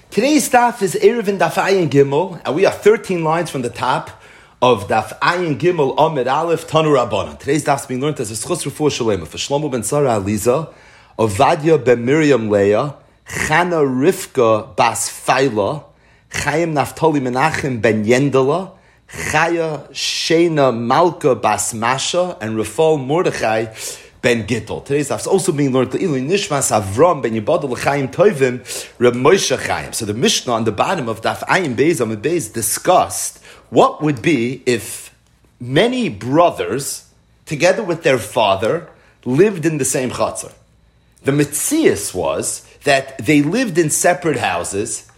Today's daf is Erev in Daf Ayin Gimel, and we are 13 lines from the top of Daf Ayin Gimel Amid Aleph Tanu Rabbanan. Today's daf is being learned as a Schus Refuah Shalema for Shlomo ben Sarah Aliza, Ovadia ben Miriam Leah, Chana Rivka bas Faila, Chaim Naftali Menachem ben Yendela, Chaya Shena Malka bas Masha, and Rafal Mordechai ben Gittel. Today's daf is also being learned to Ilui Nishmas Avram ben Yibadol Chaim Tovim Reb Moshe Chaim. So the Mishnah on the bottom of Daf Ayin Beis Amid Beis discussed what would be if many brothers, together with their father, lived in the same chatzar. The mitzias was that they lived in separate houses,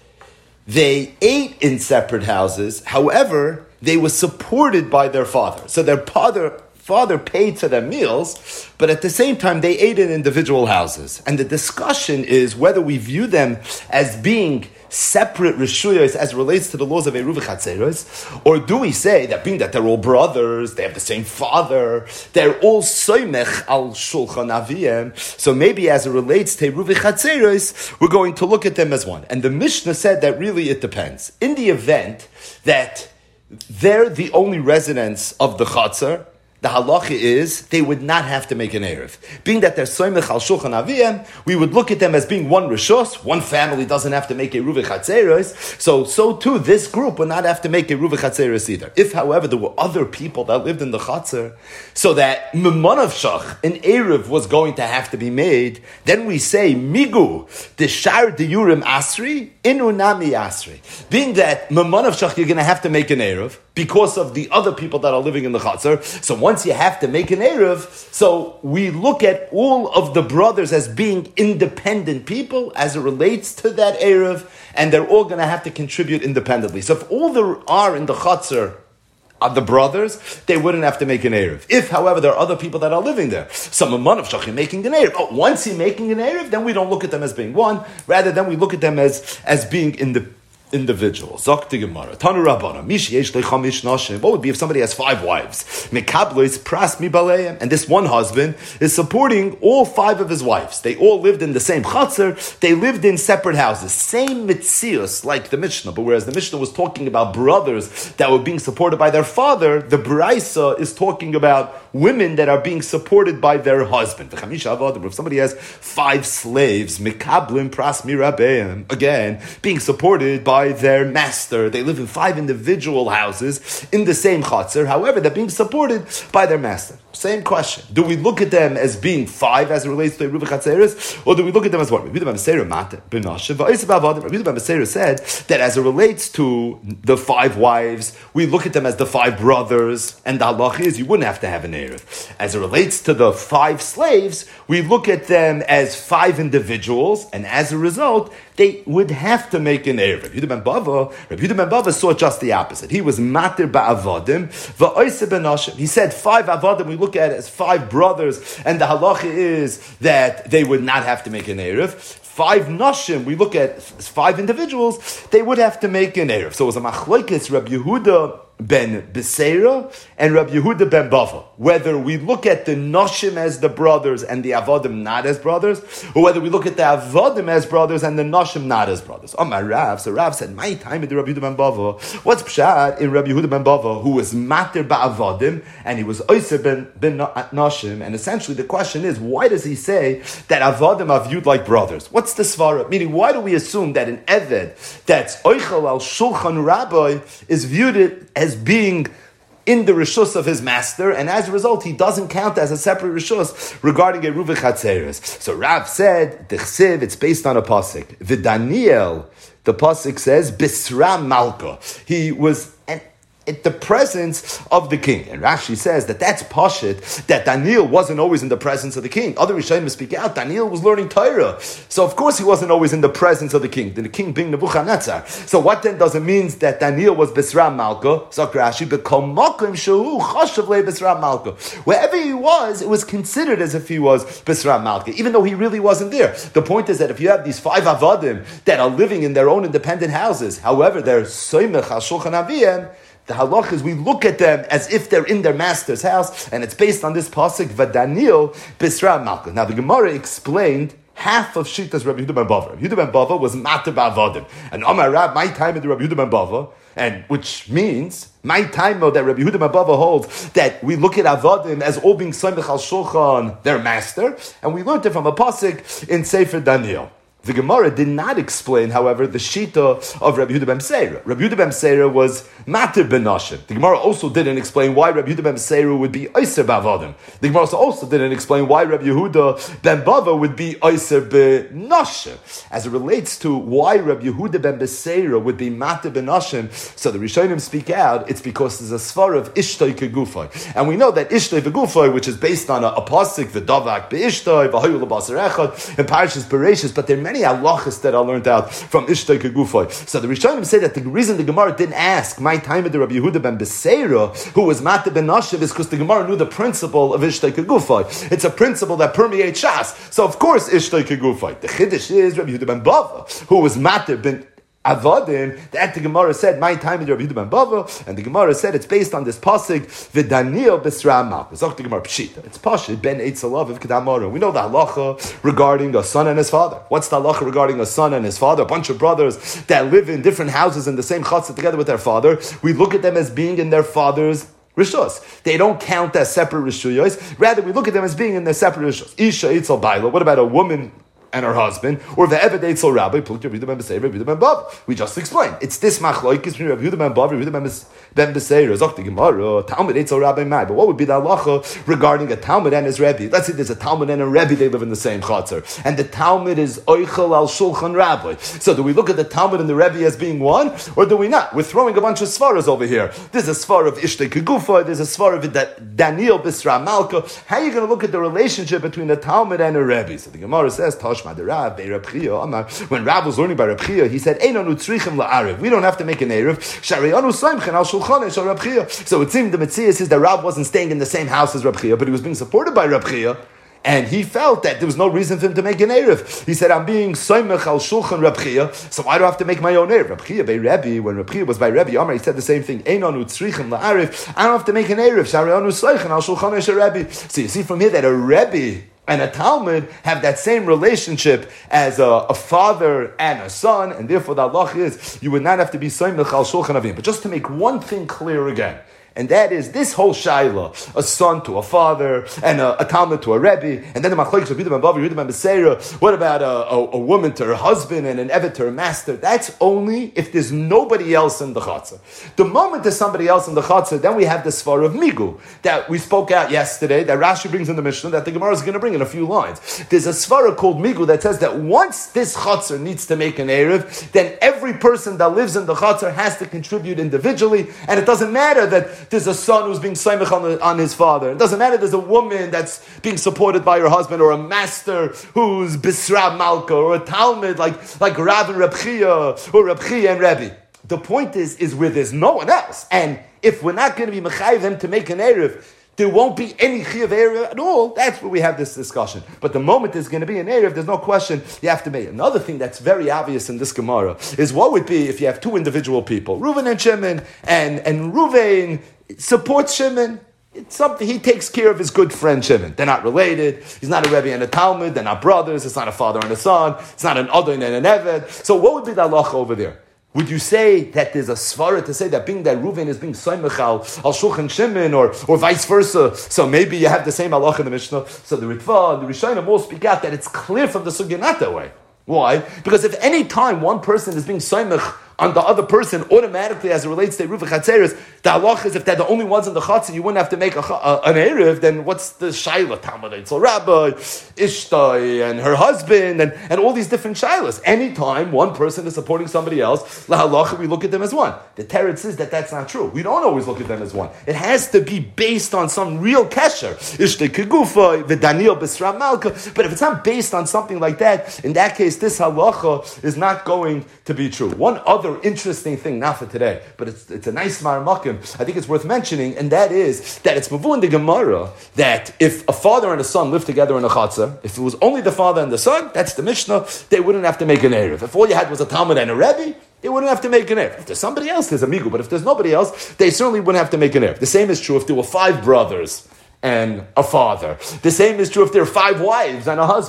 they ate in separate houses, however, they were supported by their father. So their father paid for their meals, but at the same time they ate in individual houses. And the discussion is whether we view them as being separate rishuyos as relates to the laws of Eruv Chatzeros, or do we say that being that they're all brothers, they have the same father, they're all soymech al shulchan aviyem, so maybe as it relates to Eruv Chatzeros, we're going to look at them as one. And the Mishnah said that really it depends. In the event that they're the only residents of the Chatzar, the halacha is they would not have to make an erev. Being that they're soymech al shulchan aviyem, we would look at them as being one rishos. One family doesn't have to make a eruv chatzeros. So too, this group would not have to make a eruv chatzeros either. If, however, there were other people that lived in the chatzer, so that memanav shach, an erev was going to have to be made, then we say migu deshar diyurim asri inu nami asri. Being that memanav shach, you're going to have to make an erev because of the other people that are living in the chatzer. So once you have to make an erev, so we look at all of the brothers as being independent people as it relates to that erev, and they're all going to have to contribute independently. So if all there are in the chatzar are the brothers, they wouldn't have to make an erev. If, however, there are other people that are living there, some of shachim making an erev. But once you're making an erev, then we don't look at them as being one. Rather, then we look at them as being individual. Zok the Gemara. Tanu Rabbana. Mishi yesh lechamish nashim. What would be if somebody has 5 wives? Mekablois pras mi baleim. And this one husband is supporting all 5 of his wives. They all lived in the same chatzar. They lived in separate houses. Same mitzius like the Mishnah. But whereas the Mishnah was talking about brothers that were being supported by their father, the Braisa is talking about women that are being supported by their husband. If somebody has 5 slaves, mekablim pras mi rabeim, again, being supported by their master. They live in 5 individual houses in the same chatzar. However, they're being supported by their master. Same question. Do we look at them as being 5 as it relates to Eruv Chatzeros, or do we look at them as what? Rabbi ben Meseira said that as it relates to the 5 wives, we look at them as the 5 brothers, and the halach is you wouldn't have to have an erev. As it relates to the 5 slaves, we look at them as 5 individuals, and as a result, they would have to make an erev. Rabbi Yehuda ben Bava saw just the opposite. He was matir ba'avadim va'oiseh benashim. He said 5 avadim we look at it as 5 brothers, and the halacha is that they would not have to make an erev. 5 nashim we look at as 5 individuals, they would have to make an erev. So it was a machlokes Rabbi Yehuda ben Beseira and Rabbi Yehuda ben Bava, whether we look at the Nashim as the brothers and the Avadim not as brothers, or whether we look at the Avadim as brothers and the Nashim not as brothers. Oh my Rav, so Rav said, my time in the Rabbi Yehuda ben Bava, what's pshat in Rabbi Yehuda ben Bava, who was matir ba'avadim, and he was oiser ben Nashim, and essentially the question is, why does he say that Avadim are viewed like brothers? What's the svara? Meaning, why do we assume that an Eved that's oichel al shulchan rabbi is viewed as being in the rishus of his master, and as a result, he doesn't count as a separate rishus regarding a Eruv Chatzeros. So Rav said, the chsiv, it's based on a pasuk. V'Daniel, the pasuk says, Bisra Malka. He was at the presence of the king. And Rashi says that that's pashit, that Daniel wasn't always in the presence of the king. Other Rishonim speak out, Daniel was learning Torah. So of course he wasn't always in the presence of the king being Nebuchadnezzar. So what then does it mean that Daniel was Bisra Malka? So Rashi, B'kol makom shehu chashav le Bisra Malka. Wherever he was, it was considered as if he was Bisra Malka, even though he really wasn't there. The point is that if you have these 5 avadim that are living in their own independent houses, however, they're soymech al shulchan aviyem, the halach is we look at them as if they're in their master's house, and it's based on this pasuk, V'Daniel Bisra Malka. Now the Gemara explained half of Shitas Rabbi Yehuda ben Bava. Rabbi Yehuda ben Bava was Mater Ba'avodim. And Amar Rab, my time in the Rabbi Yehuda ben Bava, and which means my time that Rabbi Yehuda ben Bava holds that we look at Avodim as all being Soimech al Shulchan, their master, and we learned it from a pasuk in Sefer Daniel. The Gemara did not explain, however, the shita of Rabbi Yehuda ben Seira. Rabbi Yehuda ben Seira was Mater ben Nashim. The Gemara also didn't explain why Rabbi Yehuda ben Seira would be Oyser b'Avodim. The Gemara also didn't explain why Rabbi Yehuda ben Bava would be Oyser b'Nashim. As it relates to why Rabbi Yehuda ben Seira would be Mater ben Nashim, so the Rishonim speak out, it's because there's a svar of Ishtoi Kegufai. And we know that Ishtoi V'Gufai, which is based on a pasuk, V'Davak B'Ishtoi, V'Hayu L'Basar Echad, in Parashas Bereshis, but there are many halachas that I learned out from Ishtoi Kegufai. So the Rishonim say that the reason the Gemara didn't ask my time of the Rabbi Yehuda ben Beseira, who was Mater ben Nashiv, is because the Gemara knew the principle of Ishtoi Kegufai. It's a principle that permeates Shas. So of course Ishtoi Kegufai. The Chiddush is Rabbi Yehuda ben Bava, who was Mater ben Avodim, that the Gemara said, my time with Rabbi Yehuda ben Bava, and the Gemara said it's based on this pasuk, V'Daniel b'Sra Malchus. Zok the Gemara Pshita. It's Pashit ben Eitzalav of Kedamara. We know the halacha regarding a son and his father. What's the halacha regarding a son and his father? A bunch of brothers that live in different houses in the same chutzah together with their father. We look at them as being in their father's Rishus. They don't count as separate Rishuyos. Rather, we look at them as being in their separate Rishus. Isha Eitzel Baila. What about a woman and her husband, or the Eved Eitzel Rabbi, Plukta Rabbi Yehuda ben Beseira, Rabbi Yehuda ben Bava. We just explained. It's this machloikis between Rabbi Yehuda ben Bava, Rabbi Yehuda ben Beseira, Zok the Gemara, Talmud Eitzel Rabbi Mai. But what would be the halacha regarding a Talmud and his Rebbe? Let's say there's a Talmud and a Rebbe, they live in the same chatzar, and the Talmud is Oichel al Shulchan Rabbi. So do we look at the Talmud and the Rebbe as being one, or do we not? We're throwing a bunch of svaras over here. There's a svar of Ishtoi Kegufa, there's a svar of Daniel B'Sra Malka. How are you going to look at the relationship between the Talmud and a Rebbe? So the Gemara says, Tashma de Rav, when Rav was learning by Reb Chia, he said, we don't have to make an Erev. So it seemed the Metzias is that Rav wasn't staying in the same house as Reb Chia, but he was being supported by Reb Chia, and he felt that there was no reason for him to make an Erev. He said, I'm being Soimech al Shulchan Reb Chia, so why do I have to make my own Erev? Reb Chia by Rebbe, when Reb Chia was by Rebbe Amar, he said the same thing, I don't have to make an Erev. So you see from here that a Rebbe and a Talmud have that same relationship as a father and a son, and therefore the halach is you would not have to be Soimech al Shulchan Avim. But just to make one thing clear again, and that is this whole shaila, a son to a father, and a Talmud to a Rebbe, and then the machlokes of Yehuda ben Bava, Yehuda ben Beseira, what about a woman to her husband and an Evet to her master? That's only if there's nobody else in the chatzah. The moment there's somebody else in the chatzah, then we have the svar of Migu, that we spoke out yesterday, that Rashi brings in the Mishnah, that the Gemara is going to bring in a few lines. There's a svara called Migu that says that once this chatzah needs to make an Erev, then every person that lives in the chatzah has to contribute individually, and it doesn't matter that there's a son who's being soimech on his father. It doesn't matter there's a woman that's being supported by her husband, or a master who's Bisra Malka, or a Talmud like Rav and Reb Chia, or Reb Chia and Rebbe. The point is where there's no one else. And if we're not going to be mechayiv them to make an Erev, there won't be any Chiyav Erev at all. That's where we have this discussion. But the moment there's going to be an Erev, there's no question you have to make. Another thing that's very obvious in this Gemara is what would be if you have two individual people, Reuven and Shimon, and Reuven supports Shimon. It's something he takes care of his good friend Shimon. They're not related. He's not a Rebbe and a Talmud. They're not brothers. It's not a father and a son. It's not an Adon and an Eved. So what would be the halacha over there? Would you say that there's a svara to say that being that Reuven is being soimech al Shulchan Shimon, or vice versa? So maybe you have the same halacha in the Mishnah. So the Ritva and the Rishonim all speak out that it's clear from the sugya not that way. Why? Because if any time one person is being soimech on the other person, automatically, as it relates to Eruv Chatzeres, the halach is if they're the only ones in the chatzah, you wouldn't have to make an Erev, then what's the Shaila? Talmud Eitzel Rabbi, Ishtai, and her husband, and all these different Shailas. Anytime one person is supporting somebody else, la halacha, we look at them as one. The Teretz says that that's not true. We don't always look at them as one. It has to be based on some real kesher. Ishtai Kegufa, V'Daniel B'Sra Malka. But if it's not based on something like that, in that case, this halacha is not going to be true. One other interesting thing, not for today, but it's a nice marmakim. I think it's worth mentioning, and that is that it's mavu in the Gemara that if a father and a son live together in a chatzah, if it was only the father and the son, that's the Mishnah, they wouldn't have to make an Erev. If all you had was a Talmud and a Rebbe, they wouldn't have to make an Erev. If there's somebody else, there's a Migu, but if there's nobody else, they certainly wouldn't have to make an Erev. The same is true if there were 5 brothers and a father. The same is true if there are 5 wives and a husband.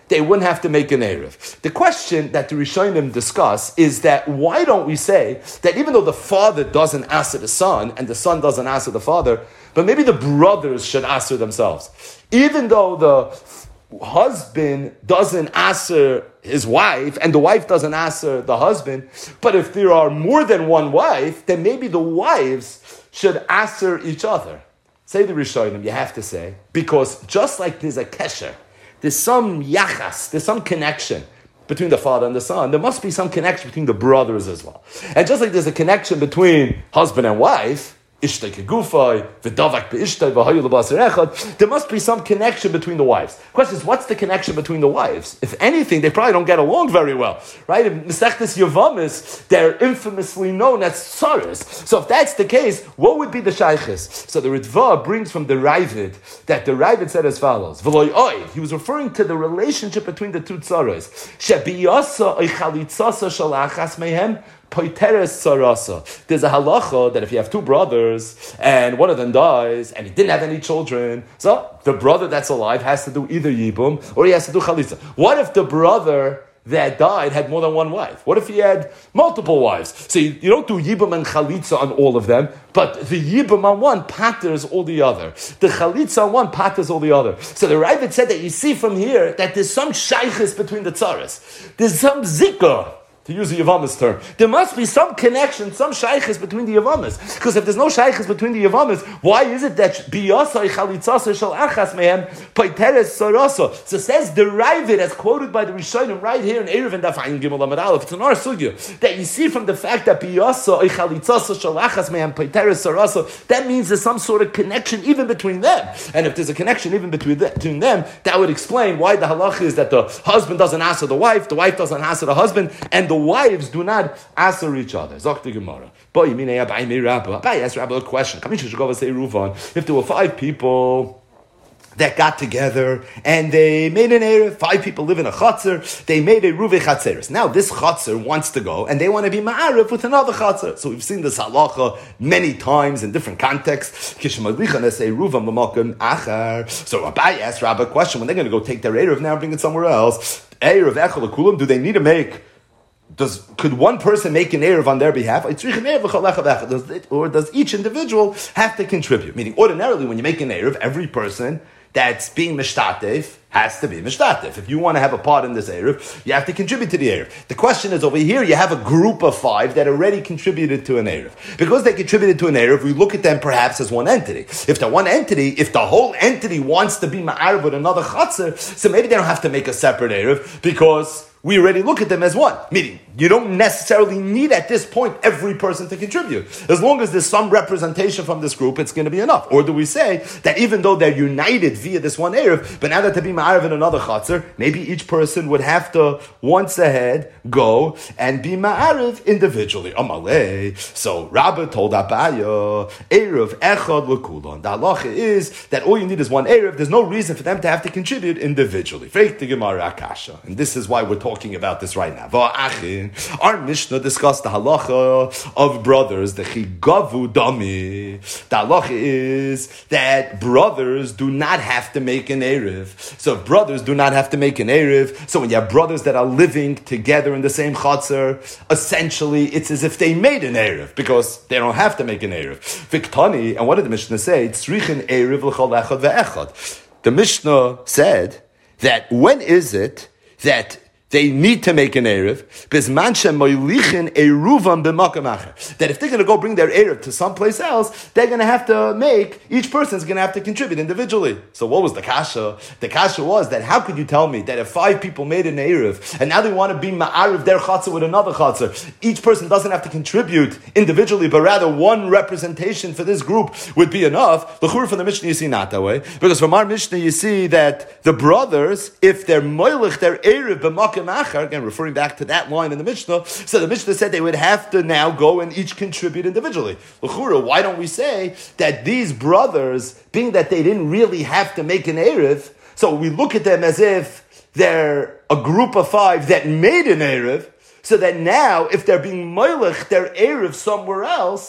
they wouldn't have to make an Erev. The question that the Rishonim discuss is that why don't we say that even though the father doesn't answer the son and the son doesn't answer the father, but maybe the brothers should answer themselves. Even though the husband doesn't answer his wife and the wife doesn't answer the husband, but if there are more than one wife, then maybe the wives should answer each other. Say the Rishonim, you have to say, because just like there's a kesher, there's some yachas, there's some connection between the father and the son, there must be some connection between the brothers as well. And just like there's a connection between husband and wife, there must be some connection between the wives. Question is, what's the connection between the wives? If anything, they probably don't get along very well, right? In Masechtas Yavamis, they're infamously known as tsaros. So if that's the case, what would be the shaykhis? So the Ritva brings from the Ravid that the Ravid said as follows: he was referring to the relationship between the two tsaros. There's a halacha that if you have two brothers and one of them dies and he didn't have any children, so the brother that's alive has to do either yibum or he has to do chalitza. What if the brother that died had more than one wife? What if he had multiple wives? So you don't do yibum and chalitza on all of them, but the yibum on one patters all the other. The chalitza on one patters all the other. So the Ravid said that you see from here that there's some shaykhis between the tzaras. There's some zikah. To use the Yavamas term, there must be some connection, some shaykhis between the Yavamas. Because if there's no shaykhis between the Yavamas, why is it that biyasai chalitzasa shel achas mehem paiteres sarasa? So says the Ravid, as quoted by the Rishonim right here in Erev and Daf Ayin Gimel Amud Aleph. It's an our sugya that you see from the fact that biyasai chalitzasa shel achas mehem paiteres sarasa. That means there's some sort of connection even between them. And if there's a connection even between them, that would explain why the halach is that the husband doesn't answer the wife doesn't answer the husband, and the wives do not answer each other. Zok the Gemara. Abai asked Rabbi a question. If there were 5 people that got together and they made an Erev, 5 people live in a Chatzar, they made a Ruve Chatzeres. Now this Chatzar wants to go and they want to be Ma'arif with another Chatzar. So we've seen this halacha many times in different contexts. So Abai asked Rabbi a question. When they're going to go take their Erev now and bring it somewhere else, Erev Echel Kulam, do they need to make? Could one person make an Erev on their behalf? Or does each individual have to contribute? Meaning, ordinarily, when you make an Erev, every person that's being mishtatef has to be mishtatef. If you want to have a part in this Erev, you have to contribute to the Erev. The question is, over here, you have a group of 5 that already contributed to an Erev. Because they contributed to an Erev, we look at them perhaps as one entity. If they're one entity, if the whole entity wants to be ma'arib with another chatzar, so maybe they don't have to make a separate Erev, because we already look at them as one. Meaning, you don't necessarily need at this point every person to contribute. As long as there's some representation from this group, it's going to be enough. Or do we say that even though they're united via this one Erev, but now that to be ma'arif in another chatzar, maybe each person would have to once ahead go and be ma'arif individually. Amalei. So Rabbi told Abaya, Erev echad l'kulon. The halacha is that all you need is one Erev. There's no reason for them to have to contribute individually. And this is why we're talking about this right now. Our Mishnah discussed the halacha of brothers, the chigavu dami. The halacha is that brothers do not have to make an Erev. So if brothers do not have to make an Erev, so when you have brothers that are living together in the same chatzar, essentially it's as if they made an Erev, because they don't have to make an Erev. Viktani, and what did the Mishnah say? Tzrichin Erev l'chol echad ve'echad. The Mishnah said that when is it that they need to make an Erev, that if they're going to go bring their Erev to someplace else, they're going to have to make, each person's going to have to contribute individually. So what was the kasha? The kasha was that how could you tell me that if 5 people made an Erev, and now they want to be ma'ariv their chatzah with another chatzah, each person doesn't have to contribute individually, but rather one representation for this group would be enough? The chur from the Mishnah you see not that way, because from our Mishnah you see that the brothers, if they're moilich their Erev b'makom acher, again referring back to that line in the Mishnah, so the Mishnah said they would have to now go and each contribute individually. L'chura, why don't we say that these brothers, being that they didn't really have to make an Erev, so we look at them as if they're a group of 5 that made an Erev, so that now if they're being moilech their Erev somewhere else,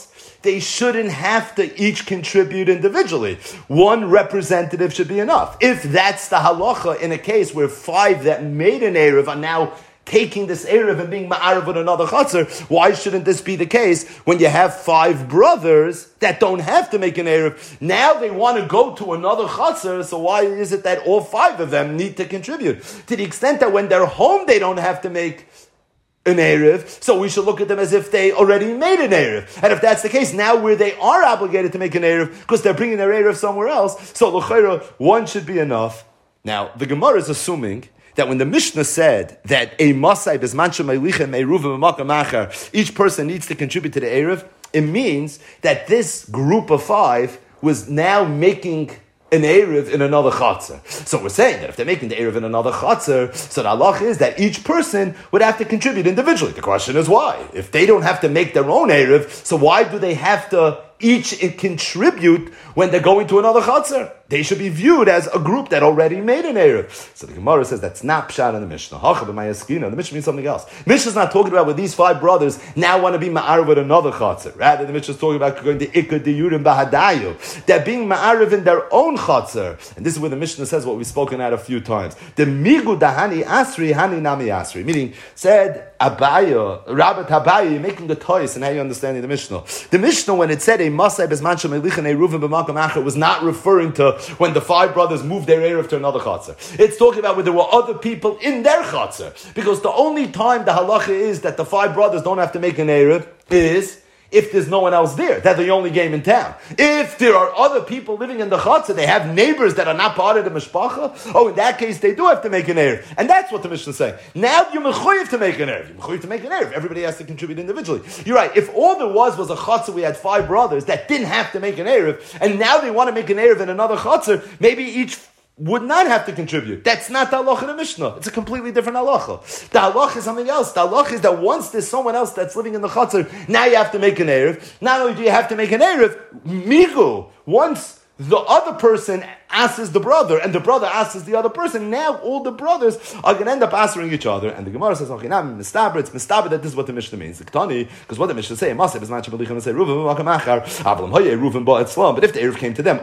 they shouldn't have to each contribute individually. One representative should be enough. If that's the halacha in a case where 5 that made an Erev are now taking this Erev and being ma'arav with another chatzar, why shouldn't this be the case when you have 5 brothers that don't have to make an Erev? Now they want to go to another chatzar, so why is it that all 5 of them need to contribute? To the extent that when they're home they don't have to make an Erev, so we should look at them as if they already made an Erev. And if that's the case, now where they are obligated to make an Erev, because they're bringing their Erev somewhere else, so l'chayra, 1 should be enough. Now, the Gemara is assuming that when the Mishnah said that a Masai bezmancha melichem eruvim b'makam achar, each person needs to contribute to the Erev, it means that this group of 5 was now making an Erev in another chatzar. So we're saying that if they're making the Erev in another chatzar, so the halach is that each person would have to contribute individually. The question is why? If they don't have to make their own Erev, so why do they have to each contribute when they're going to another chatzar? They should be viewed as a group that already made an Erev. So the Gemara says that's not pshat in the Mishnah. The Mishnah means something else. Mishnah's not talking about where these 5 brothers now want to be ma'arav with another chatzar. Rather, the Mishnah's talking about going to Ikka Diyurim Bahadayu. They're being ma'arav in their own chatzar. And this is where the Mishnah says what we've spoken at a few times. The migu dahani asri, hani nami asri. Meaning, said Abaya, Rabbat Abaya, making the toys, and how you understanding the Mishnah. The Mishnah, when it said a Masai bezmancha melichem eruvim b'makam achar, was not referring to when the 5 brothers moved their Erev to another chatzar. It's talking about when there were other people in their chatzar. Because the only time the halacha is that the 5 brothers don't have to make an Erev is if there's no one else there. They're the only game in town. If there are other people living in the chatzar, they have neighbors that are not part of the mishpacha, oh, in that case, they do have to make an Erev. And that's what the Mishnah is saying. Now you're mechuyev to make an Erev. You're mechuyev to make an Erev. Everybody has to contribute individually. You're right. If all there was a chatzar, we had 5 brothers that didn't have to make an Erev, and now they want to make an Erev in another chatzar, maybe each would not have to contribute. That's not the halacha in the Mishnah. It's a completely different halacha. The halacha is something else. The halacha is that once there's someone else that's living in the chatzar, now you have to make an Erev. Not only do you have to make an Erev, migu, once the other person asks the brother, and the brother asks the other person, now all the brothers are going to end up answering each other. And the Gemara says, okay, now mistaber, it's mistaber that this is what the Mishnah means. Because what the Mishnah say, but if the Erev came to them,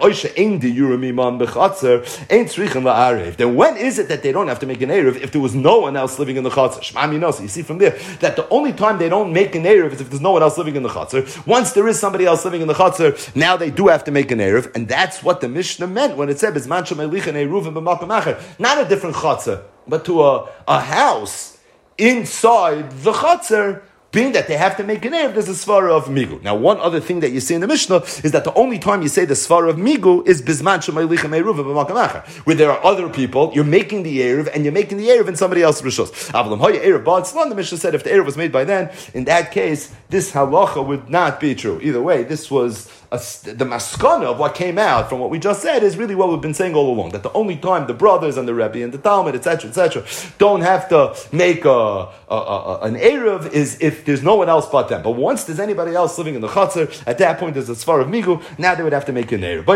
then when is it that they don't have to make an Erev if there was no one else living in the chatzar? You see from there that the only time they don't make an Erev is if there's no one else living in the chatzar. Once there is somebody else living in the chatzar, now they do have to make an Erev, and that's what the Mishnah meant when it said, not a different chatzar, but to a house inside the chatzar, being that they have to make an Erev, there's a svara of migu. Now, one other thing that you see in the Mishnah is that the only time you say the svara of migu is bizman shemaylichem eruv b'makam acher, where there are other people, you're making the Erev, and you're making the Erev in somebody else's rishos. Avlam hoya Erev ba'atzlan, the Mishnah said if the Erev was made by then, in that case, this halacha would not be true. Either way, this was the maskana of what came out from what we just said is really what we've been saying all along, that the only time the brothers and the Rebbe and the Talmud, etc., don't have to make an Erev is if there's no one else but them. But once there's anybody else living in the chatzar, at that point there's a svar of migu, now they would have to make an Erev.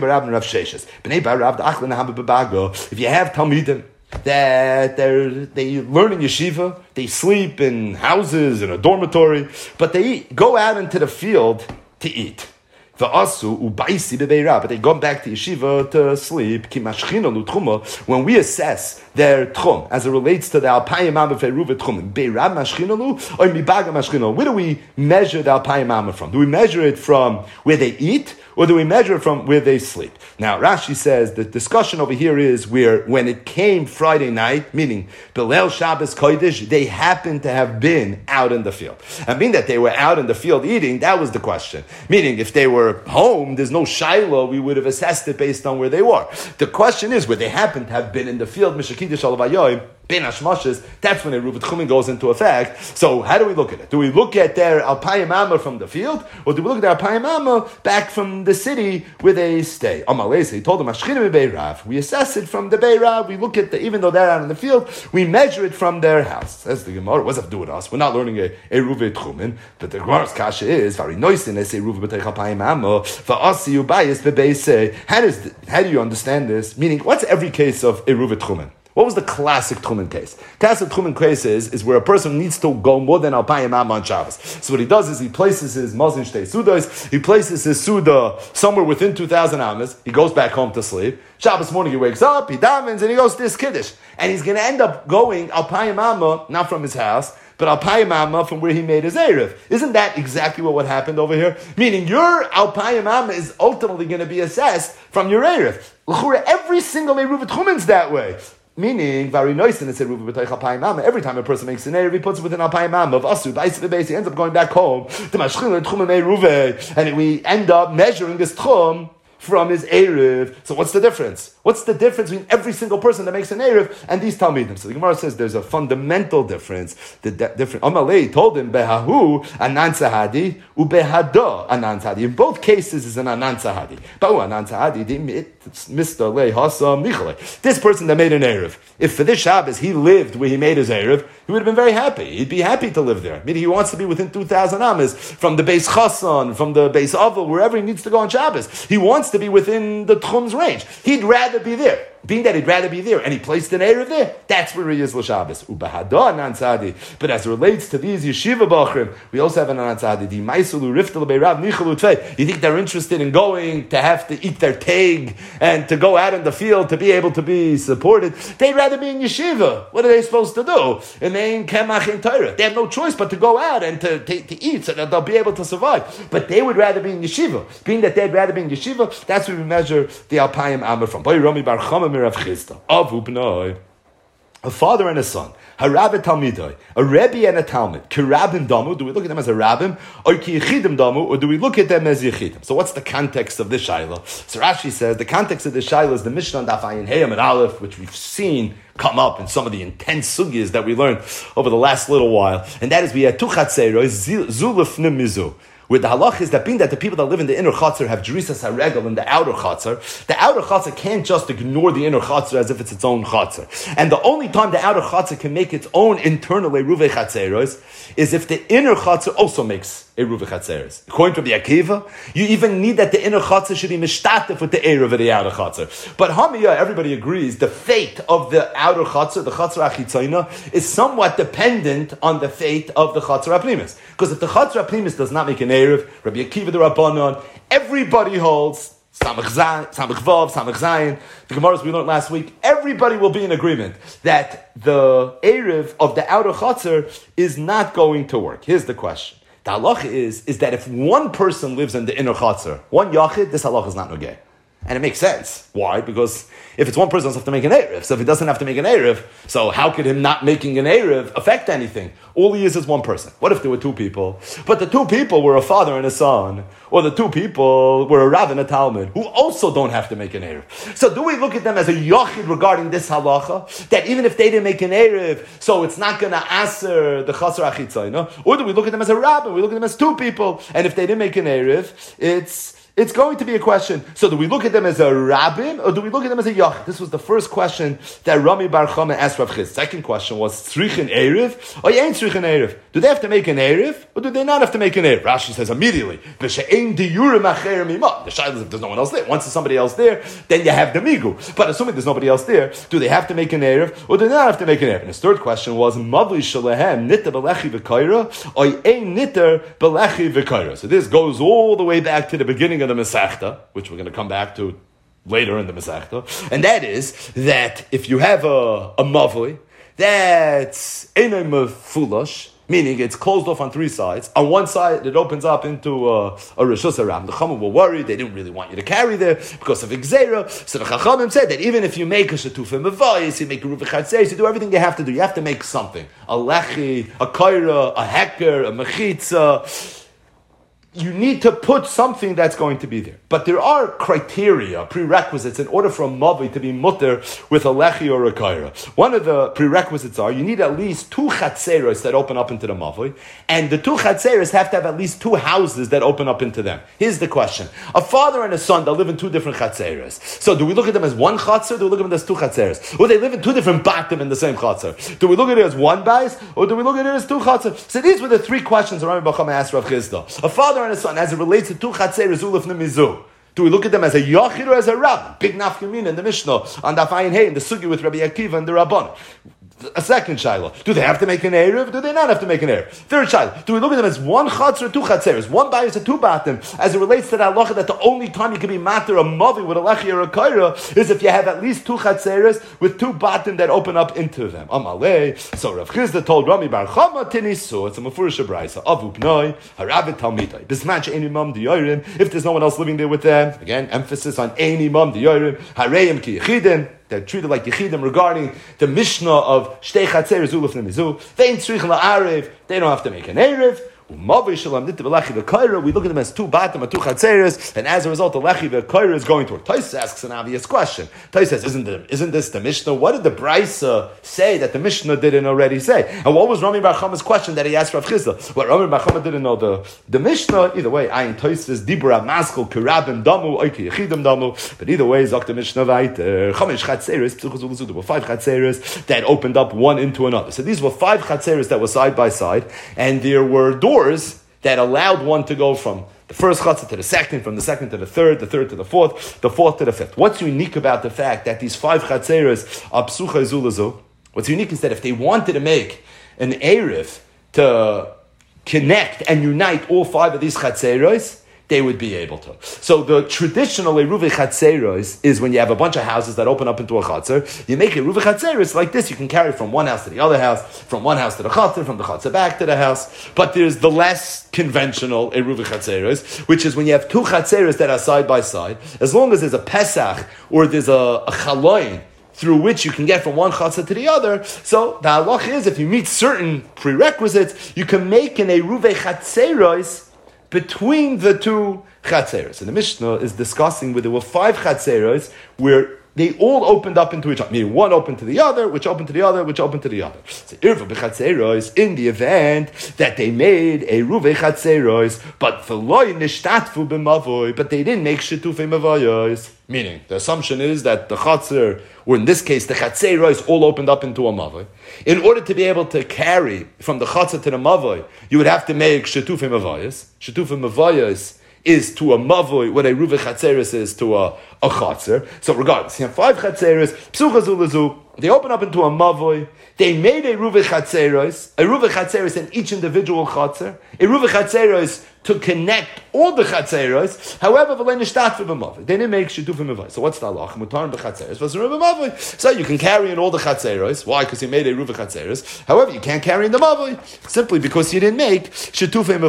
If you have Talmidim that they learn in yeshiva, they sleep in houses, in a dormitory, but they go out into the field to eat. But they go back to yeshiva to sleep. When we assess their tchum as it relates to the alpayim amma feruva tchum, beirab mashchinalu or mibaga mashchinalu, where do we measure the alpayim amma from? Do we measure it from where they eat, or do we measure it from where they sleep? Now, Rashi says the discussion over here is where when it came Friday night, meaning Bilel Shabbos Kodesh, they happened to have been out in the field. I mean that they were out in the field eating, that was the question. Meaning, if they were home, there's no shiloh, we would have assessed it based on where they were. The question is where they happened to have been in the field, Mishakidish Alavayoy, Ben Hashmashes, that's when the Ruvat Chumin goes into effect. So how do we look at it? Do we look at their Alpayim Amma from the field, or do we look at their Alpayim Amma back from the city where they stay? Amalese, he told them, we assess it from the Beirav, we look at even though they're out in the field, we measure it from their house. Says the Gemara, what's that to do with us? We're not learning a Ruvat Chumin, but the Gemara's kasha is, very nice, and they say Ruvat B'teich Alpayim Amma, for us, you bias, how do you understand this? Meaning, what's every case of a Ruvat Chumin? What was the classic Tchumen case? Classic Tchumen case is where a person needs to go more than Alpayim Amma on Shabbos. So what he does is he places his Mazin Shtei Sudas, he places his Suda somewhere within 2,000 Amas, he goes back home to sleep. Shabbos morning he wakes up, he davens, and he goes to this Kiddush. And he's going to end up going Alpayim Amma, not from his house, but Alpayim Amma from where he made his Erev. Isn't that exactly what happened over here? Meaning your Alpayim Amma is ultimately going to be assessed from your Erev. Every single Eruv Tchumen's that way. Meaning, very nice, and it said, every time a person makes an Erev, he puts it within Alpayim Amma of Asu, he ends up going back home, and we end up measuring this Tchum from his Erev. So what's the difference? What's the difference between every single person that makes an Erev and these Talmidim? So the Gemara says there's a fundamental difference. Amalei told him, Behahu anan sahadi, ubehada anan sahadi. In both cases is an anan sahadi. This person that made an Erev, if for this Shabbos he lived where he made his Erev, he would have been very happy. He'd be happy to live there. Meaning he wants to be within 2,000 Amas, from the Beis Chassan, from the Beis Avel, wherever he needs to go on Shabbos. He wants to be within the Tchum's range. He'd rather be there. Being that he'd rather be there, and he placed an Erev there, that's where he is l'Shabbos. Ubahada anan sadi. But as it relates to these yeshiva bachrim, we also have an anan sadi. Di maisulu riftel beirav nichalu tvei. You think they're interested in going to have to eat their teg and to go out in the field to be able to be supported? They'd rather be in yeshiva. What are they supposed to do? In main kemach in Torah, they have no choice but to go out and to eat so that they'll be able to survive. But they would rather be in yeshiva. Being that they'd rather be in yeshiva, that's where we measure the Alpayim Amma from. A father and a son, Harabit Talmidai, a Rebbe and a Talmud, Kirabim Damu, do we look at them as a Rabbim, or Ki Yechidim Damu, or do we look at them as Yechidim? So what's the context of this Shaila? So Rashi says, the context of this Shaila is the Mishnah on Daf Ayin Heyam and Aleph, which we've seen come up in some of the intense sugyas that we learned over the last little while, and that is we had two Chatzeros, Zulufnim Mizu. Where the halach is that being that the people that live in the inner chatzar have jerisas haregel in the outer chatzar can't just ignore the inner chatzar as if it's its own chatzar. And the only time the outer chatzar can make its own internal eruve chatzeros is if the inner chatzar also makes eruve chatzeros. According to the Akiva, you even need that the inner chatzar should be mishtatif with the eruv of the outer chatzar. But Hamiyah, everybody agrees, the fate of the outer chatzar, the chatzar achitzayna, is somewhat dependent on the fate of the chatzar apnimis. Because if the chatzar apnimis does not make an Erev, Rabbi Akiva the Rabbanon, everybody holds Samach Vav, Samach Zayin, the Gemaras we learned last week, everybody will be in agreement that the Erev of the outer Chatzar is not going to work. Here's the question. The halacha is that if one person lives in the inner Chatzar, one Yachid, this halacha is not nogeh. And it makes sense. Why? Because if it's one person, he doesn't have to make an Erev. So if he doesn't have to make an Erev, so how could him not making an Erev affect anything? All he is one person. What if there were two people? But the two people were a father and a son, or the two people were a Rav and a Talmud, who also don't have to make an Erev. So do we look at them as a Yachid regarding this halacha, that even if they didn't make an Erev, so it's not going to answer the Chasar Achitzayna? Or do we look at them as a Rav, we look at them as two people, and if they didn't make an Erev, it's going to be a question. So do we look at them as a rabbin, or do we look at them as a yachid? This was the first question that Rami Bar Chama asked Rav Chiz. Second question was, tzrichin erev, or ain't tzrichin erev? Do they have to make an erev, or do they not have to make an erev? Rashi says immediately, v'she'ein diyurim acher mimah. The shayla is if there's no one else there. Once there's somebody else there, then you have the migu. But assuming there's nobody else there, do they have to make an erev, or do they not have to make an erev? And his third question was, mavli shalehem niter belechi v'kaira, or ein niter belechi v'kaira. So this goes all the way back to the beginning of the Masechta, which we're going to come back to later in the Masechta, and that is that if you have a mavli that's einay mefulash, meaning it's closed off on three sides. On one side, it opens up into a Rishus Aram. The Chachamim were worried; they didn't really want you to carry there because of Gzeira. So the Chachamim said that even if you make a Shetufim Mevayis, you make a Ruv Chatzeis, you do everything you have to do. You have to make something: a lechi, a kaira, a heker, a mechitza. You need to put something that's going to be there. But there are criteria, prerequisites, in order for a mavi to be mutter with a lechi or a kaira. One of the prerequisites are, you need at least two chatzeros that open up into the mavi, and the two chatzeros have to have at least two houses that open up into them. Here's the question. A father and a son that live in two different chatzeros. So do we look at them as one chatzer, or do we look at them as two chatzeros? Or they live in two different batim in the same chatzer? Do we look at it as one bais, or do we look at it as two chatzer? So these were the three questions Rami Bar Chama asked Rav Chisda. A father and a son, as it relates to two chatzeros uluf nemizu. Do we look at them as a Yachid or as a Rab? Big nafkamina in the Mishnah on Daf Ayin Hey in the Sugi with Rabbi Akiva and the Rabban. A second shiloh. Do they have to make an Erev? Do they not have to make an Erev? Third shiloh. Do we look at them as one Chatzer or two Chatzeres? One Bayis or two Batim? As it relates to that halacha that the only time you can be matter a Mavi with a Lechi or a Kaira is if you have at least two Chatzeres with two Batim that open up into them. Amalei. So Rav Chizda told Rami Bar Chama Tinisu. It's a Mefurish Braisa. Avu Pnoi. Haravet Talmidai. Bismach Eini Mam Diyorim. If there's no one else living there with them, again, emphasis on Eini Mam Diyorim. Hareim Ki Yechidim. They're treated like Yechidim regarding the Mishnah of Shtei Chatzeres Uluf Nemizu. They ain't tzrichen la'arev. They don't have to make an Erev. We look at them as two batim or two chatzeres, and as a result, the lechi v'koira is going to work. Tais asks an obvious question. Tais says, isn't this the Mishnah? What did the Brisa say that the Mishnah didn't already say? And what was Rami Bar Chama's question that he asked Rav Chizda? What Rami Bar Chama didn't know the Mishnah. Either way, Ayin Tais is Dibra Maskal Kirabim Damu Oiki Yechidim Damu. But either way, Zok the Mishnah Vaiter Chamish Chatzeres Psuchazuluzu. There were 5 Chatzeres that opened up one into another. So these were 5 Chatzeres that were side by side, and there were doors that allowed one to go from the first chatzah to the second, from the second to the third to the fourth to the fifth. What's unique about the fact that these 5 chatzeres are psucha zulazu? What's unique is that if they wanted to make an erev to connect and unite all 5 of these chatzeres, they would be able to. So the traditional Eruv Chatzeros is when you have a bunch of houses that open up into a Chatzer, you make Eruv Chatzeros like this. You can carry from one house to the other house, from one house to the Chatzer, from the Chatzer back to the house. But there's the less conventional Eruv Chatzeros, which is when you have 2 Chatzeros that are side by side, as long as there's a Pesach or there's a Chaloin through which you can get from one chatzah to the other. So the halach is, if you meet certain prerequisites, you can make an Eruv Chatzeros between the 2 chatzeros. And the Mishnah is discussing where there were 5 chatzeros where they all opened up into each other, meaning one opened to the other, which opened to the other, which opened to the other. So Irva b'chatzeros, in the event that they made a ruve chatzeros, but v'loy nishtatfu b'mavoy, but they didn't make shetufei mavoyos. Meaning, the assumption is that the chatzer, or in this case, the chatzeros, all opened up into a mavoy. In order to be able to carry from the chatzer to the mavoy, you would have to make shetufei mavoyos. Shetufei mavoyos is to a mavoy what a ruve chatzeros is to a chatzer. So regardless, you have 5 chatzeros, psucha zulazu, they open up into a mavoy. They made a ruve chatzeros in each individual chatzer. A ruve chatzeros to connect all the chatzeros. However, they didn't make shitufim mavoi. So what's the halach? Mutar b'chatzeros was ruve mavoi. So you can carry in all the chatzeros. Why? Because you made a ruve chatzeros. However, you can't carry in the mavoi simply because you didn't make shitufim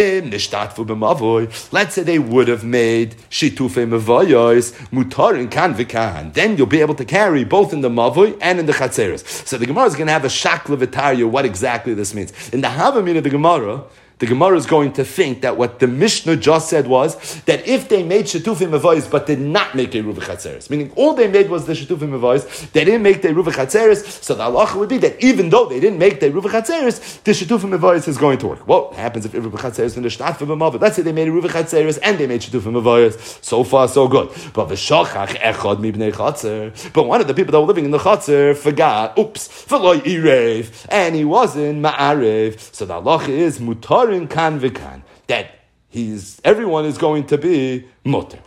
mavoi. Let's say they would have made shitufim mavoyos mutar and kan v'kan. Then you'll be able to carry both in the mavoi and in the chatzeros. So the Gemara is going to have a shakla v'tarya what exactly this means. In the Havamina of the Gemara is going to think that what the Mishnah just said was that if they made Shetufim Mavayis but did not make a Ruva Chatzeres, meaning all they made was the Shetufim Mavayis, they didn't make the Ruva Chatzeres, so the halacha would be that even though they didn't make the Ruva Chatzeres, the Shetufim Mavayis is going to work. What happens if Ruva Chatzeres in the Shtatfim Mavayis? Let's say they made a Ruva Chatzeres and they made Shetufim Mavayis. So far, so good. But V'shachach echad mibnei Chatzer. But one of the people that were living in the Chatzer forgot, v'lo irev, and he wasn't ma'arev. So the halacha is mutar kan v'kan, that everyone is going to be mutter.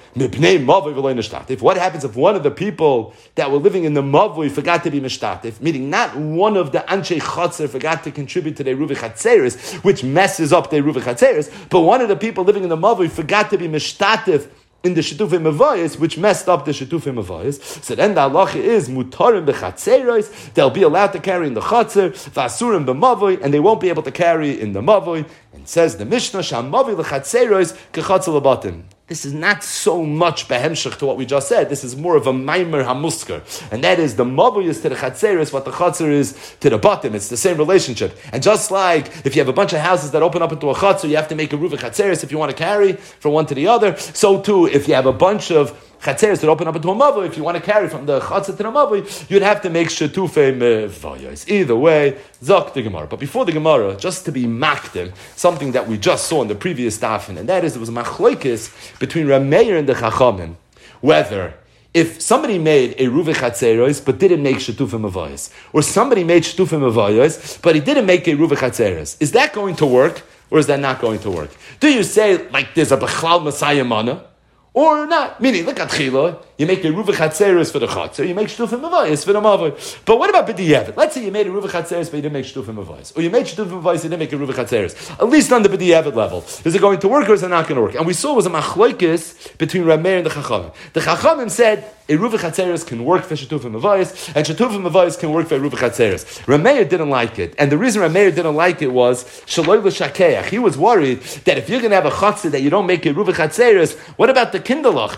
What happens if one of the people that were living in the mavui forgot to be mishtatif, meaning not one of the anshe chatzer forgot to contribute to the ruvi chatzeres, which messes up the ruvi chatzeres, but one of the people living in the mavui forgot to be mishtatif in the Shetufei Mavayis, which messed up the Shetufei Mavayis. So then the halacha is mutarim b'chatzeros, they'll be allowed to carry in the chatzer, v'asurim b'mavoy, and they won't be able to carry in the mavoy. And says the Mishnah, sha'mavoy l'chatzeros k'chatzel abatim. This is not so much behemshach to what we just said. This is more of a maimer hamusker. And that is the mavoy is to the chatzeros, what the chatzer is to the bottom. It's the same relationship. And just like if you have a bunch of houses that open up into a chatzer, you have to make a ruva chatzeros if you want to carry from one to the other. So too, if you have a bunch of chatzeros that open up into a mavoi, if you want to carry from the chatzah to the mavoi, you'd have to make shetufei mevayos. Either way, zok the Gemara. But before the Gemara, just to be makdim, something that we just saw in the previous dafin, and that is, there was a machlokes between Rameir and the Chachamim, whether if somebody made a ruve chatzeros but didn't make shetufei mevayos, or somebody made shetufei mevayos but he didn't make a ruve chatzeros, is that going to work or is that not going to work? Do you say like there's a bechlal Messiah mana? or not. Meaning, look at Chila, you make a Ruva Chatzeris for the Chatzer, you make Shtufim Mavayis for the Mavay. But what about B'di'evet? Let's say you made a Ruva Chatzeris, but you didn't make Shtufim Mavayis. Or you made Shtufim Mavayis, you didn't make a Ruva Chatzeris. At least on the B'di'evet level. Is it going to work or is it not going to work? And we saw it was a machloikis between Rameir and the Chachamim. The Chachamim said, a Ruva Chatzeris can work for Shtufim Mavayis, and Shtufim Mavayis can work for a Ruva Chatzeris. Rameir didn't like it. And the reason Rameir didn't like it was, Shaloi L'Shakeach. He was worried that if you're going to have a Chatzah that you don't make a Ruva Chatzeris, what about the Kindalach?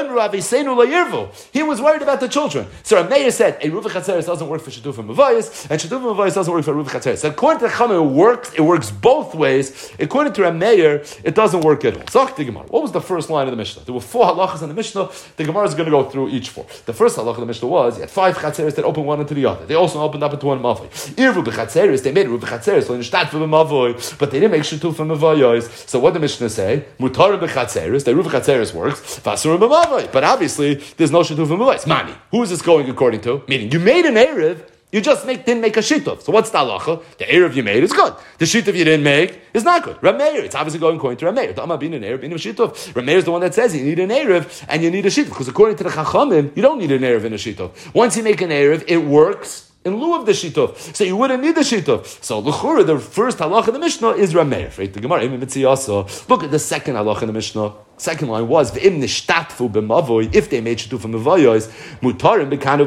He was worried about the children. So Rameir said, a Ruva Chatzeris doesn't work for Shetufim Mavayis, and Shetufim Mavayis doesn't work for Ruva Chatzeris. So according to Chachamim, it works both ways. According to Rameir, it doesn't work at all. Zok the Gemara. What was the first line of the Mishnah? There were 4 halachas in the Mishnah. The Gemara is going to go through each 4. The first halacha of the Mishnah was, you had 5 Chatzeris that opened one into the other. They also opened up into one Mavoi. Ruva Chatzeris, they made Ruva Chatzeris, but they didn't make Shetufim Mavayis. So what did the Mishnah say? Mutar B'Chatzeris, the Ruva Chatzeris works, Vasur B'Mavoi. But obviously, there's no Shetufim Mavayis. Mani. Who is this going according to? Meaning, you made an Erev, you just didn't make a shituf. So what's the halacha? The Erev you made is good. The shituf you didn't make is not good. Rameir, it's obviously going according to Rameir. Dama being an Erev, being a shituf. Rameir is the one that says you need an Erev and you need a shituf. Because according to the Chachamim, you don't need an Erev and a shituf. Once you make an Erev, it works in lieu of the shituf. So you wouldn't need the shituf. So l'chura, the first halacha in the Mishnah is Rameir. Right? The Gemara, look at the second halacha in the Mishnah. Second line was v'im nishtatfu b'mavoy. If they made shitufim mavayos, mutarim b'kanu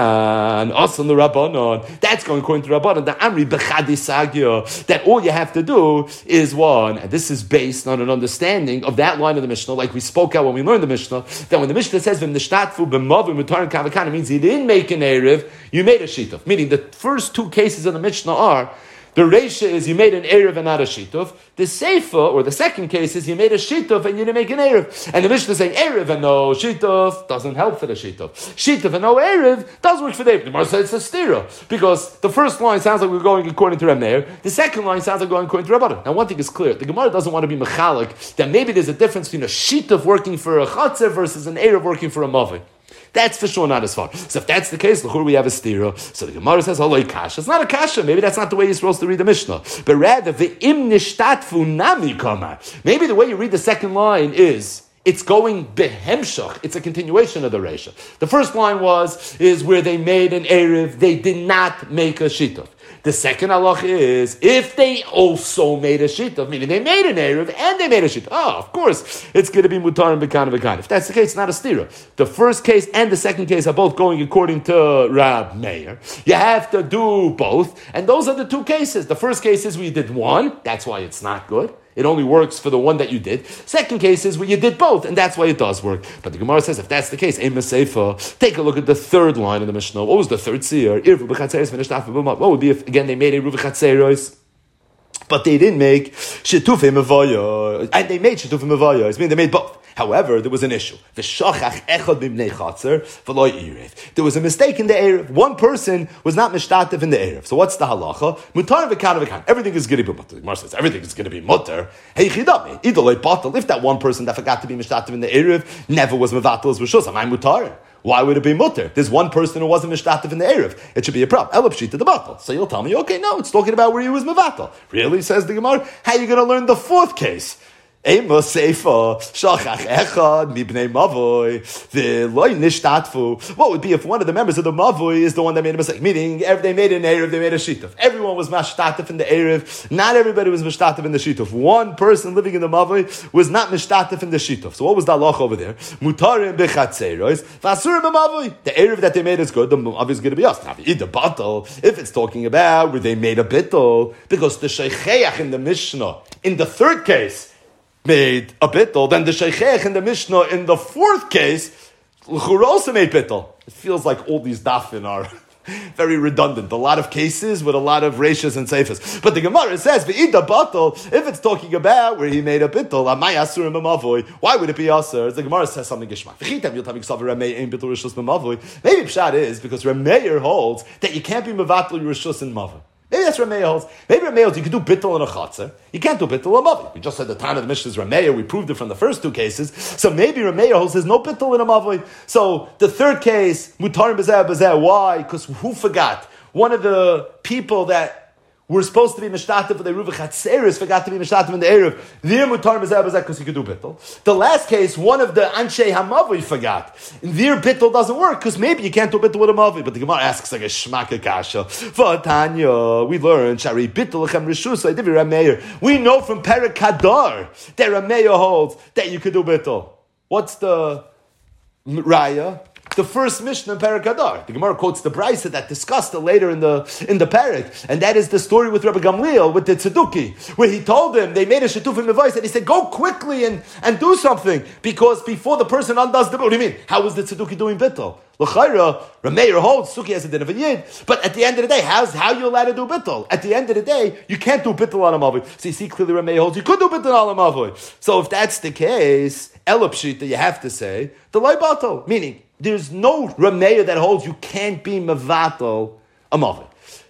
v'kan asan l'rabbanon. That's going according to Rabbanon. The amri b'chadi sagya. That all you have to do is one, and this is based on an understanding of that line of the Mishnah, like we spoke out when we learned the Mishnah. That when the Mishnah says v'im nishtatfu b'mavoy mutarim kavakan, it means you didn't make an erev, you made a shituf. Meaning the first 2 cases of the Mishnah are. The Reisha is you made an Erev and not a Shituf. The Seifa, or the second case, is you made a Shituf and you didn't make an Erev. And the Mishnah is saying Erev and no Shituf doesn't help for the Shituf. Shituf and no Erev does work for the Erev. The Gemara says it's a stira. Because the first line sounds like we're going according to Rameir. The second line sounds like we're going according to Rabbanan. Now one thing is clear. The Gemara doesn't want to be mechalik that maybe there's a difference between a Shituf working for a Chatzah versus an Erev working for a Mavi. That's for sure not as far. So if that's the case, l'chur we have a stira. So the Gemara says, "Haloi kasha." It's not a kasha. Maybe that's not the way you're supposed to read the Mishnah. But rather, ve'im nishtatfu nami kama. Maybe the way you read the second line is it's going behemshach. It's a continuation of the Reisha. The first line is where they made an erev. They did not make a shituf. The second halach is if they also made a shituf, meaning they made an erev and they made a shituf. Oh, of course, it's going to be mutar and bekan and bekan. If that's the case, it's not a stira. The first case and the second case are both going according to Rab Meir. You have to do both, and those are the 2 cases. The first case is where you did one, that's why it's not good. It only works for the one that you did. Second case is where you did both, and that's why it does work. But the Gemara says, if that's the case, take a look at the third line of the Mishnah. What was the third seer? What would be if, again, they made a Ruva Chatzeros, but they didn't make Shetufim Mavayos, and they made Shetufim Mavayos, meaning they made both. However, there was an issue. There was a mistake in the Erev. One person was not mishtatev in the Erev. So what's the halacha? Mutar v'kan v'kan. Everything is going to be mutter. The Gemara says everything is going to be mutter. Hey chidami. Idolei batal. If that one person that forgot to be mishtatev in the Erev never was mevatel as rishus, am I mutar? Why would it be mutter? There's one person who wasn't mishtatev in the Erev. It should be a problem. Elapshit to the batal. So you'll tell me, okay, no, it's talking about where he was mevatel. Really, says the Gemara? How are you going to learn the 4th case? Ema Seifa, Shachach Echad, Mibnei Mavoy, the Loi Nishtatfu. What would be if one of the members of the Mavoy is the one that made a mistake? Meaning, they made an Erev, they made a Shituf. Everyone was Mashtatef in the Erev. Not everybody was Mashtatef in the Shituf. One person living in the Mavoy was not Mashtatef in the Shituf. So what was the halach over there? Mutarim Bechatzeros, Vasurim Mavoy. The Erev that they made is good, the Mavoy is going to be us. Now, the battle, if it's talking about where they made a bittul, because the Sheicheach in the Mishnah, in the 3rd case, made a bittul, then the Sheichech in the Mishnah in the 4th case, L'chura also made bittul. It feels like all these dafin are very redundant. A lot of cases with a lot of reishas and seifas. But the Gemara says, V'ida batal, if it's talking about where he made a bittul, Amay asurim b'mavoy, why would it be asur? The Gemara says something gishmak. V'chitam you'll tell me Ramei ein bittul rishus b'mavoy. Maybe pshat is because Rameir holds that you can't be mevatel rishus in mavoy. Maybe that's Rameir holds. Maybe Rameir holds you can do bittul in a chatzah. You can't do bittul in a mavi. We just said the time of the Mishnah is Rameir. We proved it from the first 2 cases. So maybe Rameir holds there's no bittul in a mavi. So the 3rd case, mutarim b'zeh b'zeh. Why? Because who forgot? One of the people that were supposed to be mishtatif for the Eruv Chatzeres, forgot to be mishtatif in the Eruv. Their mutar mezeh b'zeh because he could do bittul. The last case, one of the Anshe Hamavui forgot. Their bittul doesn't work because maybe you can't do bittul with a Mavui. But the Gemara asks like a shmaka kasha. V'atanya, we learn shari bittul lechem rishusay divi Rameir. We know from Perek Hadar that Rameir holds that you could do bittul. What's the raya? The first Mishnah in Perek Hadar. The Gemara quotes the Brisa that discussed it later in the Perek, and that is the story with Rabbi Gamliel with the Tzeduki, where he told him they made a shituf in the voice, and he said, "Go quickly and do something because before the person undoes the." What do you mean? How was the Tzeduki doing bittul? L'chayra, Rameir holds Suki as a din of a yid, but at the end of the day, how you allowed to do bittul? At the end of the day, you can't do bittul on a mavui. So you see clearly Rameir holds you could do bittul on a mavui. So if that's the case, elapshita, you have to say the loy batal, meaning there's no Rameir that holds you can't be mevatel a mavui.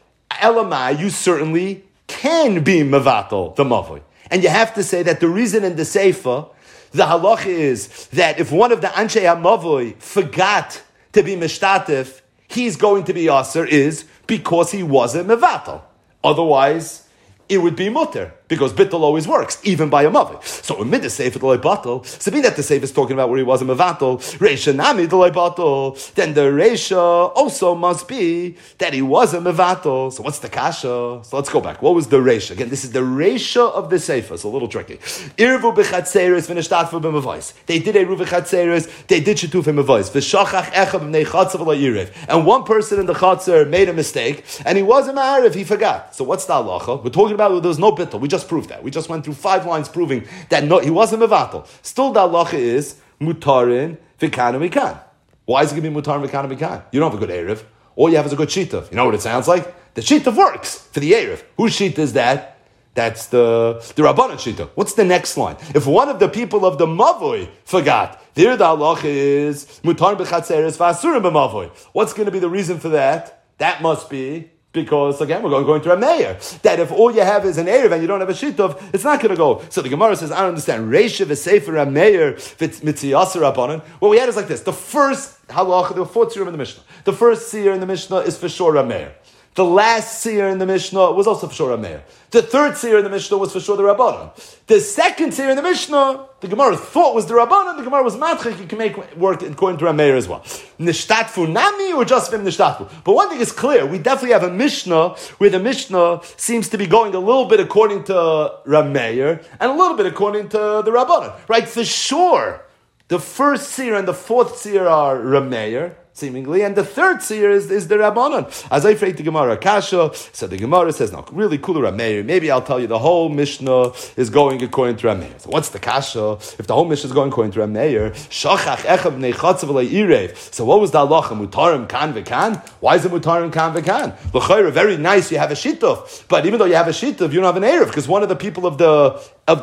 Elamai, you certainly can be mevatel the mavui, and you have to say that the reason in the Seifa, the halacha is that if one of the Anshe HaMavui forgot to be mishtatif, he's going to be aser is because he wasn't mevatel. Otherwise, it would be mutter, because bittul always works, even by a mavi. So in mid the sefer the loy batal, so being that the sefer is talking about where he wasn't mevatel, reisha nami the loy batal, then the reisha also must be that he wasn't mevatel. So what's the kasha? So let's go back. What was the reisha? Again, this is the reisha of the sefer. It's a little tricky. Irvu b'chatzeres v'nishtatfu b'mavais. They did a ruv b'chatzeres. They did shituf b'mavais. V'shachach echad b'nei chatzav l'yirev. And one person in the chatzer made a mistake, and he wasn't ma'ariv. He forgot. So what's the halacha? We're talking about there was no bittul. We just proved that. We just went through 5 lines proving that no, he wasn't mevatel. Still, the halacha is mutarin v'kan v'kan. Why is it going to be mutarin v'kan v'kan? You don't have a good erev. All you have is a good shitav. You know what it sounds like? The shitav works for the erev. Whose shita is that? That's the Rabbanan shita. What's the next line? If one of the people of the mavui forgot, there the halacha is mutarin b'chatzeres v'asurim b'mavui. What's going to be the reason for that? That must be because, again, we're going to a mayor. That if all you have is an Erev and you don't have a Shitov, it's not going to go. So the Gemara says, I don't understand. Reisha v'sefer a mayor mitziyasar rabbanon. What we had is like this. The first halacha, there were 4 tziyurim in the Mishnah. The first seer in the Mishnah is for sure a mayor. The last seer in the Mishnah was also for sure a mayor. The third seer in the Mishnah was for sure the Rabbanon. The second seer in the Mishnah, the Gemara thought was the Rabbanon, the Gemara was matchik, you can make work according to a mayor as well. Nishtatfu nami or just vim nishtatfu? But one thing is clear, we definitely have a Mishnah where the Mishnah seems to be going a little bit according to Rameir and a little bit according to the Rabbanon. Right, for sure, the first seer and the fourth seer are Rameir, seemingly, and the third seer is the Rabbanon. As I phrase the Gemara Kasha, so the Gemara says, no, really cool Rameir. Maybe I'll tell you the whole Mishnah is going according to Rameir. So what's the Kasha? If the whole Mishnah is going according to Rameir, Shachach Echab Bnei Chatzav Irev. So what was the halacha? Mutarim kan v'kan? Why is it mutarim kan v'kan? L'chayra, very nice, you have a shituf, but even though you have a shituf, you don't have an erev, because one of the people of the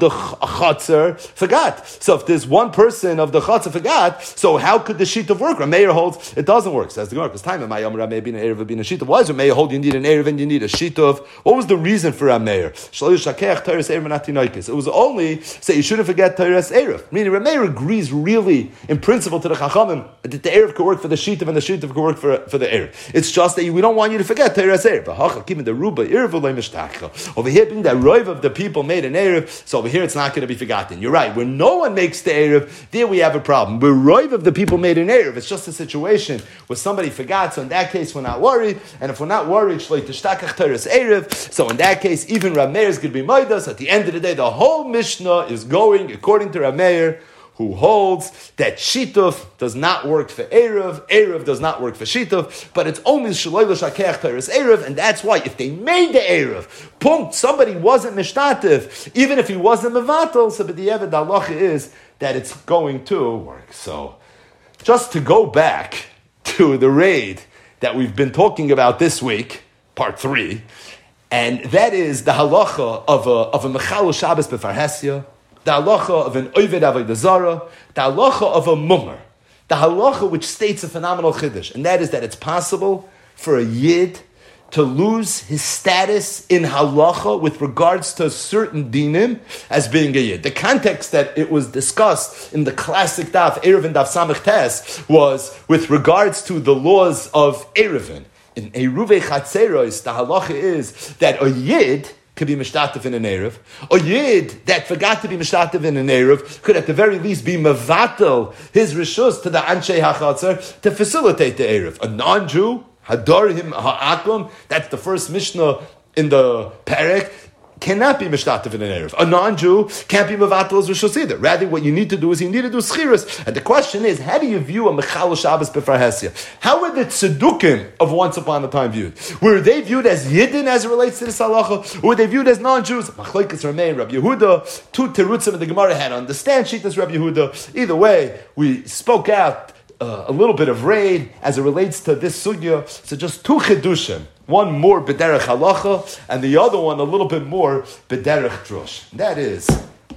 Chatzar forgot. So if there's one person of the Chatzar forgot, so how could the shituf work? Rameir holds it doesn't work. Says the Gemara, because time Rameir being an erev being a shituf. Why is Rameir hold you need an erev and you need a shituf? What was the reason for Rameir? It was only say you shouldn't forget Teiras erev. Meaning Rameir agrees really in principle to the Chachamim that the erev could work for the shituf and the shituf could work for the erev. It's just that we don't want you to forget Teiras erev. Over here, being that roiv of the people made an erev, so over here it's not going to be forgotten. You're right. When no one makes the erev, there we have a problem. But roiv of the people made an erev. It's just a situation where somebody forgot. So in that case, we're not worried. And if we're not worried, so in that case, even Rameir is going to be maidas. At the end of the day, the whole Mishnah is going according to Rameir, who holds that shituf does not work for erev, erev does not work for shituf, but it's only shaloi l'shakeach teres erev, and that's why if they made the erev, somebody wasn't mishtatif, even if he wasn't mevatel, so but the halacha is that it's going to work. So, just to go back to the raid that we've been talking about this week, part 3, and that is the halacha of a mechal Shabbos b'farhesia, the halacha of an Oved Avodah Zarah, the halacha of a mummer, the halacha which states a phenomenal chiddush, and that is that it's possible for a yid to lose his status in halacha with regards to certain dinim as being a yid. The context that it was discussed in the classic daf, Erevin daf Samech Tes, was with regards to the laws of Erevin. in Eruve Chatzeros, the halacha is that a Yid could be mishtatev in an Erev. A Yid that forgot to be mishtatev in an Erev could at the very least be mevatel his rishus to the Anshe HaChatzer to facilitate the Erev. A non-Jew, Hadarhim Ha'akum, that's the first Mishnah in the Perek, cannot be mishtatev in an Erev. A non-Jew can't be mevatel his rishus either. Rather, what you need to do is you need to do schiras. And the question is, how do you view a Mechal Shabbos B'far Hesia? How were the tzedukim of once upon a time viewed? Were they viewed as Yidden as it relates to this halacha? Or were they viewed as non-Jews? Machlokes Rameh and Rabbi Yehuda, two terutzim of the Gemara had on understand Shitas Rabbi Yehuda. Either way, we spoke out a little bit of raid as it relates to this sugya. So just two chidushim. One more b'derech halacha, and the other one a little bit more b'derech drush. That is,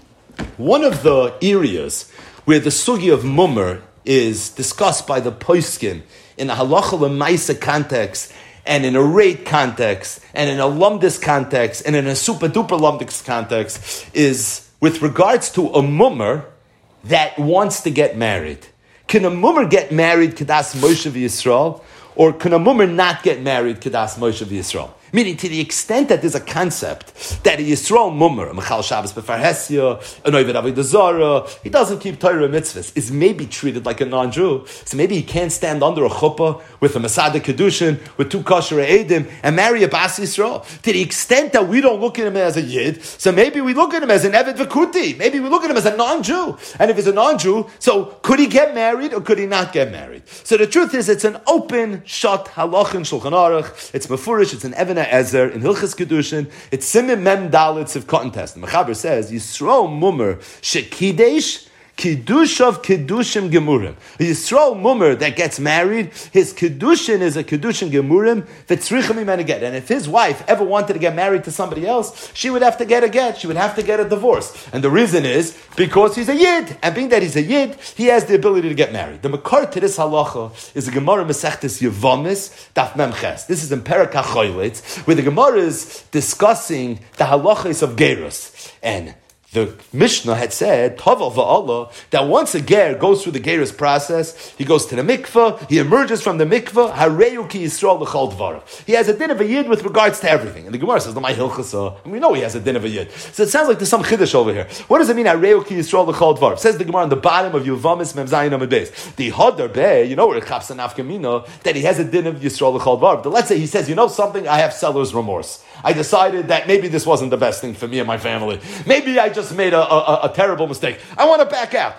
one of the areas where the sugi of mummer is discussed by the poskim in a halacha l'maisa context, and in a rate context, and in a lumdis context, and in a super duper lumdis context, is with regards to a mummer that wants to get married. Can a mummer get married Kedas Moshe v'Yisrael? Or can a mummer not get married Kedas Moshe v'Yisrael? Meaning, to the extent that there's a concept that a Yisrael mummer, a Mechal Shabbos B'far Hesia, an Oved Avodah Zarah, he doesn't keep Torah mitzvahs, is maybe treated like a non-Jew. So maybe he can't stand under a chuppah with a Masada Kedushin, with two kosher Eidim, and marry a Bas Yisrael. To the extent that we don't look at him as a Yid, so maybe we look at him as an Eved V'kuti. Maybe we look at him as a non-Jew. And if he's a non-Jew, so could he get married or could he not get married? So the truth is, it's an open, shut halach in Shulchan Aruch. It's mefurish, it's an Even Ezer in Hilchas Kedushin. It's Simim Mem Dalet of Cotton Test. The Mechaber says Yisrael Mummer Shekidesh Kiddushav Kiddushim Gemurim. A Yisrael Mummer that gets married, his Kiddushin is a Kiddushin Gemurim V'tzrichim Imenu Get. And if his wife ever wanted to get married to somebody else, she would have to get a get. She would have to get a divorce. And the reason is because he's a Yid. And being that he's a Yid, he has the ability to get married. The Makar to this halacha is a Gemara Masechtes Yevamis Daf Mem Ches. This is in Perek HaChoylitz, where the Gemara is discussing the halachas of Gerus. And the Mishnah had said, Taval va'Allah, that once a ger goes through the gerus process, he goes to the mikveh, he emerges from the mikveh, Hareyu ki Yisrael l'chol dvarav. He has a din of a yid with regards to everything. And the Gemara says, "L'may hilchasa," and we know he has a din of a yid. So it sounds like there's some chiddush over here. What does it mean, Hareyu ki Yisrael l'chol dvarav? Says the Gemara on the bottom of Yuvamis Mem Zayin Amud Beis. The Hadar Beh, you know where it chaps an afkamina, that he has a din of Yisrael l'chol dvarav. Let's say he says, you know something, I have seller's remorse. I decided that maybe this wasn't the best thing for me and my family. Maybe I just made a terrible mistake. I want to back out.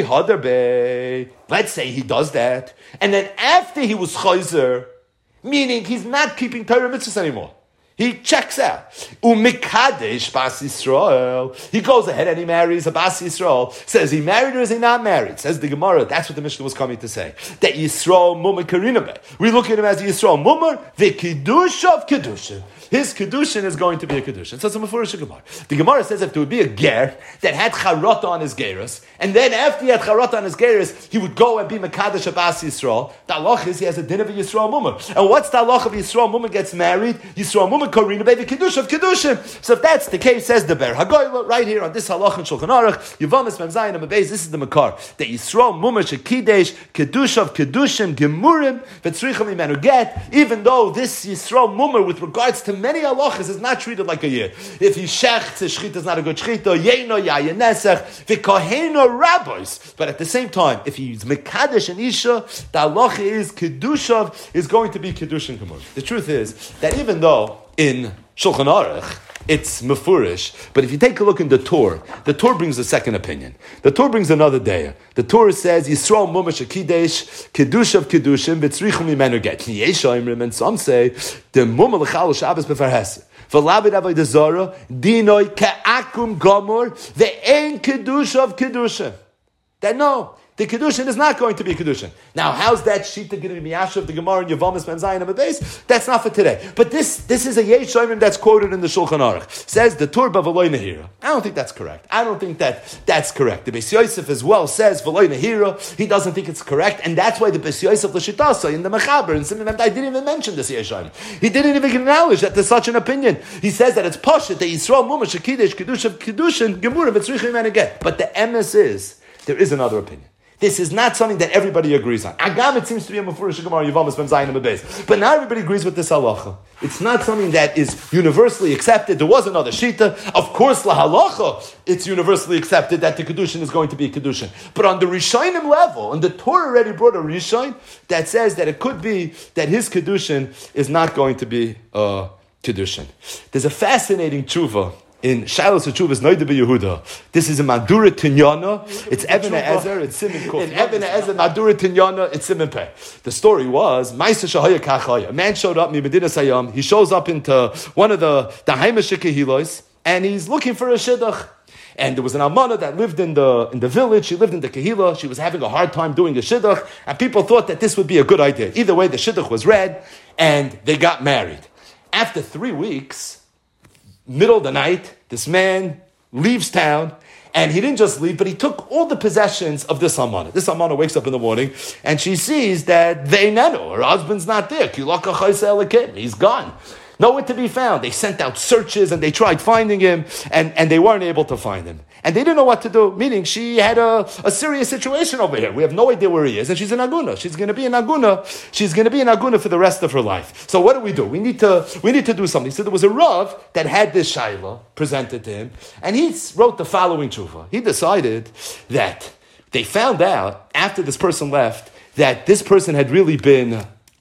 Let's say he does that. And then after he was chayzer, meaning he's not keeping Torah mitzvahs anymore. He checks out. Umikadesh Bas Yisrael. He goes ahead and he marries a Bas Yisrael. Says he married or is he not married? Says the Gemara. That's what the Mishnah was coming to say. That Yisrael Mummer Karinabe. We look at him as Yisrael Mummer, the Kiddush of Kiddushin. His Kiddushin is going to be a Kiddushin. So it's a Mefurish Gemara. The Gemara says if there would be a ger that had Charata on his gerus, and then after he had Charata on his gerus, he would go and be Mekadesh Abbas Yisrael. The halach is he has a din of a Yisrael Mummer. And what's the halach of Yisrael Mummer gets married? Yisrael Mummer Korina Be the Kiddush of Kiddushin. So if that's the case, says the Ber Hagoyla, right here on this halach in Shulchan Aruch, Yevamis Mem Zayin Amud Beis, this is the Makar. That Yisrael Mummer Shekidesh, Kiddush of Kiddushin, Gemurim, V'tzrichim Imenu Get, even though this Yisrael Mummer with regards to many halachas is not treated like a yid. If he shechts, his shchita is not a good shchita. Yeino yayin nesech v'koheno rabbis. But at the same time, if he's mekadesh and isha, the halacha is kedushav is going to be kedushin gemur. The truth is that even though in Shulchan Aruch it's mefurish, but if you take a look in the Torah brings a second opinion. The Torah brings another day. The Torah says Yisrael Mummer Shekidesh Kedushav Kedushim V'tzrichum Imenu Get. And some say the Mummer L'chal Shabbos B'far Heser. V'labed Avodah Zarah Dinoi Ke'akum Gomor Ve'ein Kedushav Kedushin. That no. The Kedushin is not going to be Kedushin. Now, how's that Shita going to be Yashav, the Gemara, and Yevamis Mem Zayin Amud Beis? That's not for today. But this is a Yesh Shomrim that's quoted in the Shulchan Aruch. Says the Tur V'V'loi Nehira. I don't think that's correct. I don't think that's correct. The Beis Yosef as well says V'loi Nehira. He doesn't think it's correct, and that's why the Beis Yosef L'Shitasa in the Mechaber and Simon I didn't even mention this Yesh Shomrim. He didn't even acknowledge that there's such an opinion. He says that it's Pashut that Yisrael Mummer Shekidesh Kedushin Gemurim V'tzrichim Imenu Get. But the emes is there is another opinion. This is not something that everybody agrees on. Agam, it seems to be a Mefurish Gemara Yavamas Ben Zayin Beis. But not everybody agrees with this halacha. It's not something that is universally accepted. There was another shita. Of course, la halacha, it's universally accepted that the kedushin is going to be a kedushin. But on the Rishonim level, and the Torah already brought a Rishon that says that it could be that his kedushin is not going to be a kedushin. There's a fascinating tshuva in Shilas Teshuvas Noida Yehuda. This is a Madura Tinyana. It's Eben Ezer. It's Siman Kuf. In Eben Ezer Madura Tinyana, it's Siman Peh. The story was Ma'aser Shahaya Kachaya. A man showed up in Medina Sayyam. He shows up into one of the Haimish Kehilos, and he's looking for a shidduch. And there was an almana that lived in the village. She lived in the Kehila. She was having a hard time doing a shidduch, and people thought that this would be a good idea. Either way, the shidduch was read, and they got married. After 3 weeks, middle of the night, this man leaves town, and he didn't just leave, but he took all the possessions of this almana. This almana wakes up in the morning, and she sees that her husband's not there. He's gone. Nowhere to be found. They sent out searches, and they tried finding him, and they weren't able to find him. And they didn't know what to do, meaning she had a serious situation over here. We have no idea where he is, and she's in Aguna. She's going to be in Aguna. She's going to be in Aguna for the rest of her life. So what do? We need to do something. So there was a Rav that had this Shaila presented to him, and he wrote the following tshuva. He decided that they found out, after this person left, that this person had really been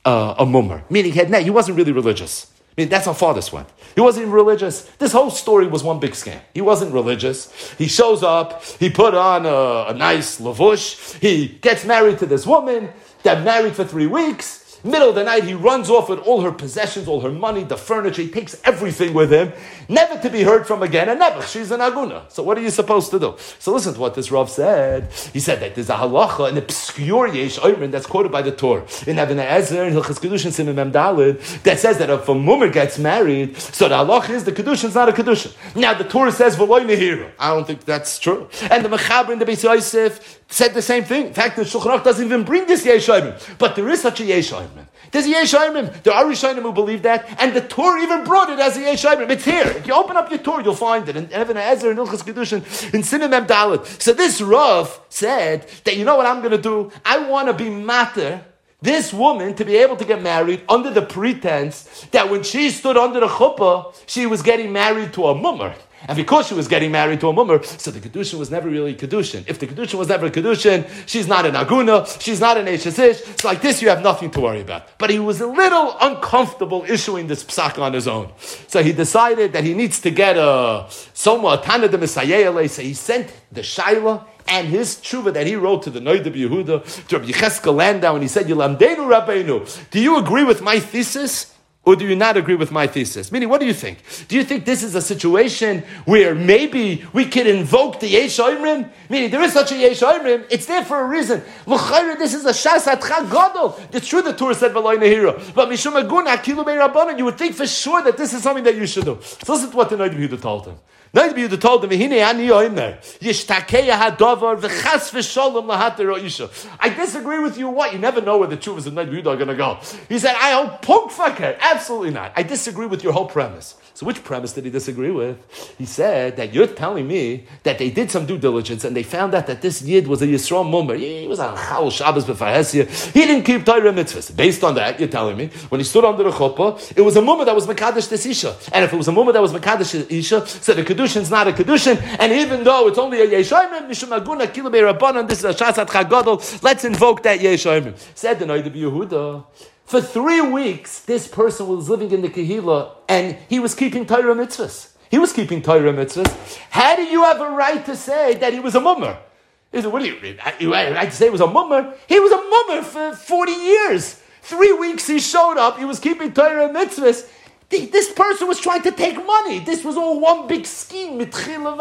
a mummer, meaning he wasn't really religious. I mean, that's how far this went. He wasn't even religious. This whole story was one big scam. He wasn't religious. He shows up. He put on a nice lavush. He gets married to this woman. They're married for 3 weeks. Middle of the night, he runs off with all her possessions, all her money, the furniture. He takes everything with him, never to be heard from again, and never. She's an aguna. So what are you supposed to do? So listen to what this Rav said. He said that there's a halacha, an obscure yesh oyrin that's quoted by the Torah in Eben Ezer and Hilchas Kedushin Siman Mem Daled that says that if a mummer gets married, so the halacha is the kedushin's not a kedushin. Now the Torah says v'loy nehira. I don't think that's true. And the Mechaber in the Beis Yosef said the same thing. In fact, the Shulchan Aruch doesn't even bring this yesh oyrin, but there is such a yesh oyrin. There's a yesh oyrim. There are Rishonim who believe that, and the Torah even brought it as a yesh oyrim. It's here. If you open up your Torah, you'll find it. In Even Ezer and Hilchas Kedushin, in Siman Mem Daled. So this Rav said that, you know what I'm going to do? I want to be mater this woman to be able to get married under the pretense that when she stood under the chuppah, she was getting married to a mummer. And because she was getting married to a mummer, so the Kedushin was never really Kedushin. If the Kedushin was never Kedushin, she's not an Aguna, she's not an Eishesish. It's like this, you have nothing to worry about. But he was a little uncomfortable issuing this psak on his own. So he decided that he needs to get someone, Tana de Messiah. So he sent the Shaila and his tshuva that he wrote to the Noida Yehuda, to Rabbi Yecheskel Landau, and he said, Yilamdeinu Rabbeinu, do you agree with my thesis? Or do you not agree with my thesis? Meaning, what do you think? Do you think this is a situation where maybe we can invoke the Yesh Oyrim? Meaning, there is such a Yesh Oyrim, it's there for a reason. L'chayre, this is a Shas Atcha Gadol. It's true the Torah said V'loy Nehira, but Mishum Agun Akilu Be'Rabbanan, you would think for sure that this is something that you should do. So listen to what the Noida Yehuda told him. Noida Yehuda told him, V'hinei ani oimer, Yishtakeya hadavar v'chas v'sholom lahater ha'isha. I disagree with you. What? You never know where the Tshuvas of Noida Yehuda are going to go. He said, I hope punk fucker. Absolutely not. I disagree with your whole premise. So which premise did he disagree with? He said that you're telling me that they did some due diligence and they found out that this Yid was a Yisrael mummer. He was on Chal Shabbos b'Fahesia. He didn't keep Torah mitzvahs. Based on that, you're telling me, when he stood under the chuppah, it was a mummer that was Mekadesh this Isha. And if it was a mummer that was Mekadesh this Isha, so the Kedushin's not a Kedushin. And even though it's only a Yeshayim, Mishum Aguna Kilu Be'Rabbanan, this is a Shasat Chagadol, let's invoke that Yeshayim. Said the Noida Yehuda. For 3 weeks, this person was living in the Kehila and he was keeping Torah mitzvahs. He was keeping Torah mitzvahs. How do you have a right to say that he was a mummer? He said, what do you mean? You have a right to say he was a mummer? He was a mummer for 40 years. 3 weeks he showed up, he was keeping Torah mitzvahs. This person was trying to take money. This was all one big scheme. Said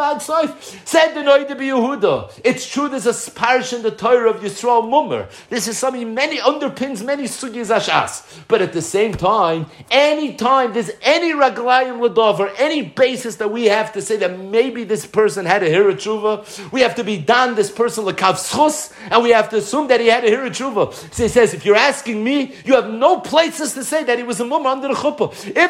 the Noida Yehuda. It's true there's a parish in the Torah of Yisrael Mummer. This is something many underpins, many sugis ashas. But at the same time, anytime there's any raglayim l'davar, any basis that we have to say that maybe this person had a hira tshuva, we have to be done this person l'kav schus, and we have to assume that he had a hira tshuva. So he says, if you're asking me, you have no places to say that he was a mummer under the chuppah. If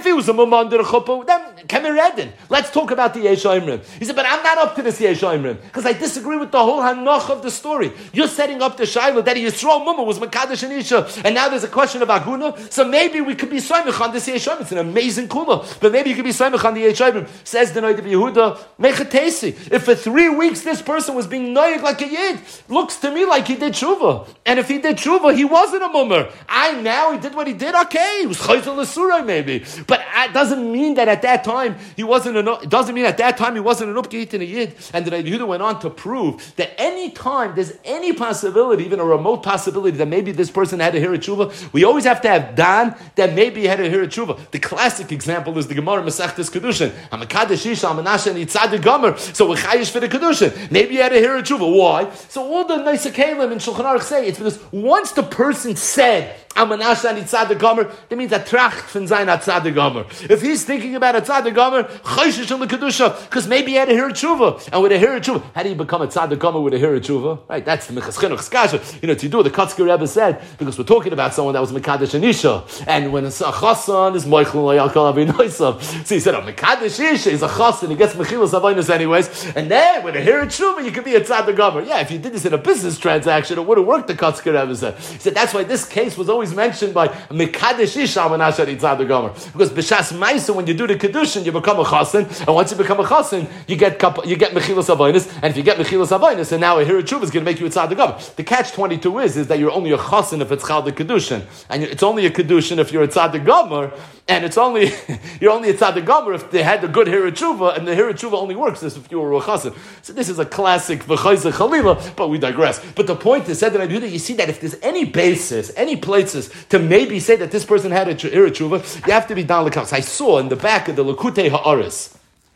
he was a mumma under the chuppah, then Kemeredin. Let's talk about the Yesh Omrim. He said, but I'm not up to this Yesh Omrim because I disagree with the whole hanach of the story. You're setting up the Shaila that Yisrael mumma was Makadosh and Isha, and now there's a question of Aguna. So maybe we could be Soimich on this Yesh Omrim. It's an amazing kula, but maybe you could be Soimich on the Yesh Omrim. Says the Noid of Yehuda, Mechatesi. If for 3 weeks this person was being noyig like a yid, looks to me like he did tshuva. And if he did tshuva, he wasn't a mummer. Now he did what he did. Okay, he was chayzel l'surah maybe, but it doesn't mean that at that time he wasn't an. It doesn't mean at that time he wasn't an upgate in a yid. And the Rebbe Yehuda went on to prove that any time there's any possibility, even a remote possibility, that maybe this person had a hira tshuva, we always have to have dan that maybe he had a hira tshuva. The classic example is the Gemara Masechtas Kedushin. Hamakadosh Isha, Hamanasha, and Yitzad Gomer. So we're chayish for the Kedushin. Maybe he had a hira tshuva. Why? So all the nice kalim in Shulchan Aruch say it's because once the person said Amanasha and Tzaddik Gomer, that means a tracht from Zayin at Tzaddik Gomer. If he's thinking about a Tzaddik Gomer, chayshish in the Kedusha, because maybe he had a Hira Tshuva, and with a Hira Tshuva, how do you become a Tzaddik Gomer with a Hira Tshuva? Right, that's the Mechas Chinuch Skasha. To do the Kotzker Rebbe said, because we're talking about someone that was Mekadesh and Isha, and when a Chassan is Moichel Layakal Avinoisav, so he said, Mekadesh Isha is a Chassan, he gets Mechilas Avinus anyways, and then with a Hira Tshuva, you could be a Tzaddik Gomer. Yeah, if you did this in a business transaction, it would have worked, the Kotzker Rebbe said. He said, that's why this case was always mentioned by Mekadesh Isha Amanasha Tzaddik Gomer. Because B'Shas Maisa, when you do the Kedushin, you become a Chassan, and once you become a Chassan, you get Mechilas Avinus, and if you get Mechilas Avinus, and now a Hira Tshuva is going to make you a Tzaddik Gomer. The catch-22 is that you're only a Chassan if it's Chal the Kedushin, and it's only a Kedushin if you're a Tzaddik Gomer, and it's only you're only a Tzaddik Gomer if they had a good Hira Tshuva, and the Hira Tshuva only works if you were a Chassan. So this is a classic V'chayzeh Chalila, but we digress. But the point is, said that you see that if there's any basis, any places to maybe say that this person had a Hira Tshuva, you have to be down l'kaus. I saw in the back of the Likutei Ha'aris,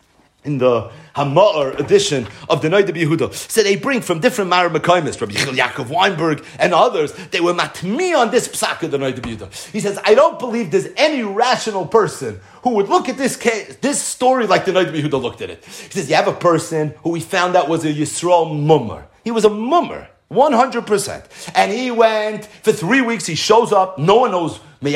in the Hama'ar edition of the Noid of Yehuda, so they bring from different Mara Mekaymis, Rabbi Yechiel Yaakov Weinberg and others, they were matmi on this psak of the Noid of Yehuda. He says, I don't believe there's any rational person who would look at this case, this story like the Noid of Yehuda looked at it. He says, you have a person who we found out was a Yisrael mummer. He was a mummer. 100%. And he went for 3 weeks, he shows up, no one knows, and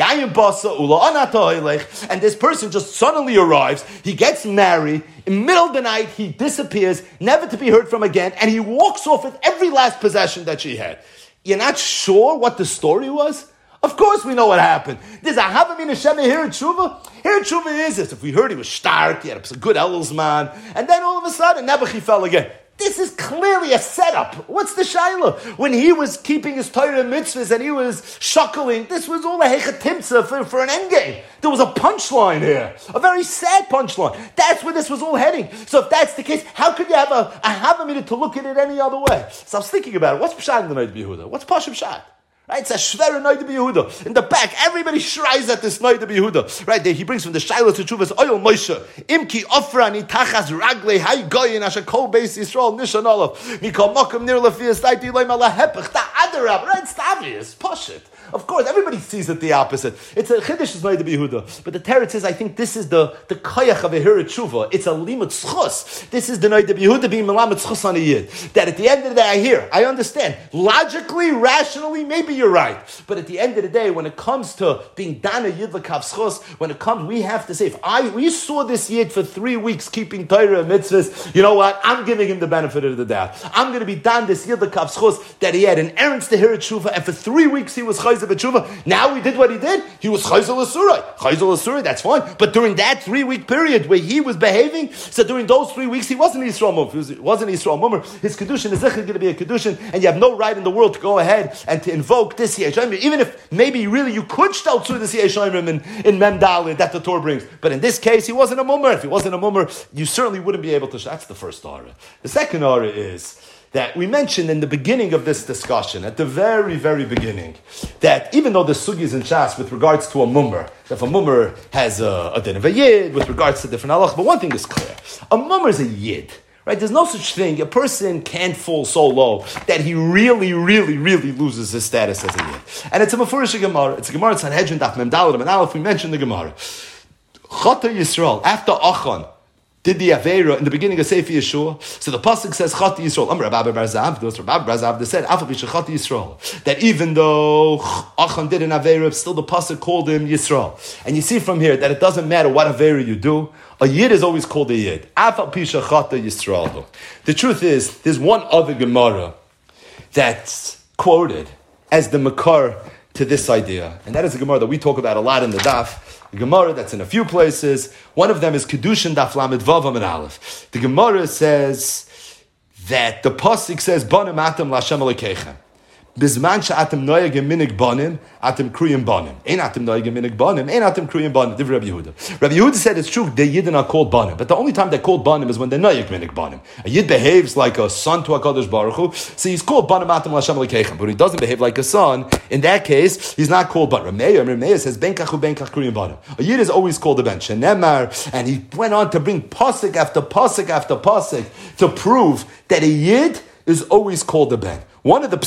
this person just suddenly arrives, he gets married, in the middle of the night, he disappears, never to be heard from again, and he walks off with every last possession that she had. You're not sure what the story was? Of course we know what happened. There's a Havamin Hashem here at Tshuva. Here at Tshuva is this. If we heard he was stark, he had a good Elzman, and then all of a sudden, Nebuchadnezzar fell again. This is clearly a setup. What's the shaila? When he was keeping his Torah mitzvahs and he was shuckling, this was all a hechatimtza for an endgame. There was a punchline here. A very sad punchline. That's where this was all heading. So if that's the case, how could you have a minute to look at it any other way? So I was thinking about it. What's Pshat in the Noid Yehuda? What's Pashim Pshat? Right, it's a shver Noid Yehuda. In the back, everybody shries at this Noid Yehuda. Right there, he brings from the Shiloh to Chuvas Oil Moshe. Imki Ofrani Tachas Ragle Hay Goyin Asher Kol Beis Yisrael Nishan Olav Mikol Mokum Nir Lefias Daiti Loim Ala Hepech Ta Adarab. Right, it's obvious. Push it. Of course, everybody sees it the opposite. It's a Chiddush is Noid Yehuda. But the Teretz says, I think this is the koyach of a Hira Tshuva. It's a limut schus. This is the Noid Yehuda being melamed schus on a yid. That at the end of the day, I understand. Logically, rationally, maybe you're right. But at the end of the day, when it comes to being dana yid l'kav schus, we have to say, we saw this yid for 3 weeks keeping Torah and mitzvahs, you know what? I'm giving him the benefit of the doubt. I'm going to be dan this yid l'kav schus that he had an errands to Hira Tshuva, and for 3 weeks he was chayzer. Now we did what he did. He was chayzel l'surai. Chayzel l'surai, that's fine. But during that 3-week period where he was behaving, so during those 3 weeks he wasn't Yisrael Mummer. He wasn't Yisrael Mummer. His kedushin is going to be a kedushin, and you have no right in the world to go ahead and to invoke this Yesh Omrim, even if maybe really you could still through this Yesh Omrim in Mem Dalet that the Torah brings. But in this case, he wasn't a Mummer. If he wasn't a Mummer, you certainly wouldn't be able to. That's the first Ara. The second Ara is that we mentioned in the beginning of this discussion, at the very, very beginning, that even though the sugi is in Shas with regards to a mummer, if a mummer has a din of a yid with regards to different halach, but one thing is clear: a mummer is a yid. Right? There's no such thing. A person can't fall so low that he really, really, really loses his status as a yid. And it's a mafurish Gemara. It's a Gemara in Sanhedrin Daf Mem Dalet and Aleph. We mentioned the Gemara. Chata Yisrael after Achan. did the Aveira in the beginning of Sefer Yeshua. So the pasuk says Chati Yisrael. Rabbi Bar Zav, those Rabbi Bar Zav, they said Afal Pisha Chati Yisrael. That even though Achan did an Aveira, still the pasuk called him Yisrael. And you see from here that it doesn't matter what Aveira you do. A Yid is always called a Yid. Afal Pisha Chata Yisrael. The truth is, there's one other Gemara that's quoted as the Makar to this idea, and that is a Gemara that we talk about a lot in the Daf. A Gemara that's in a few places. One of them is Kedushin Daf Lamed Vav Amid Aleph. The Gemara says that the pasuk says Banim Atam Lashem Elokeichem. Bizman she'atem noyagim minig banim, atem kriyim banim. Ein atem noyagim minig banim, ein atem kriyim banim. Divrei Rabbi Yehuda. Rabbi Yehuda said it's true, the Yidden are called banim, but the only time they're called banim is when they're noyag minig banim. A Yid behaves like a son to HaKadosh Baruch Hu, so he's called banim atem l'Hashem Elokeichem. But when he doesn't behave like a son, in that case, he's not called banim. Rameir says benkach hu benkach kriyim banim. A Yid is always called a ben. Shenemar, and he went on to bring pasuk after pasuk after pasuk to prove that a Yid is always called a ben. One of the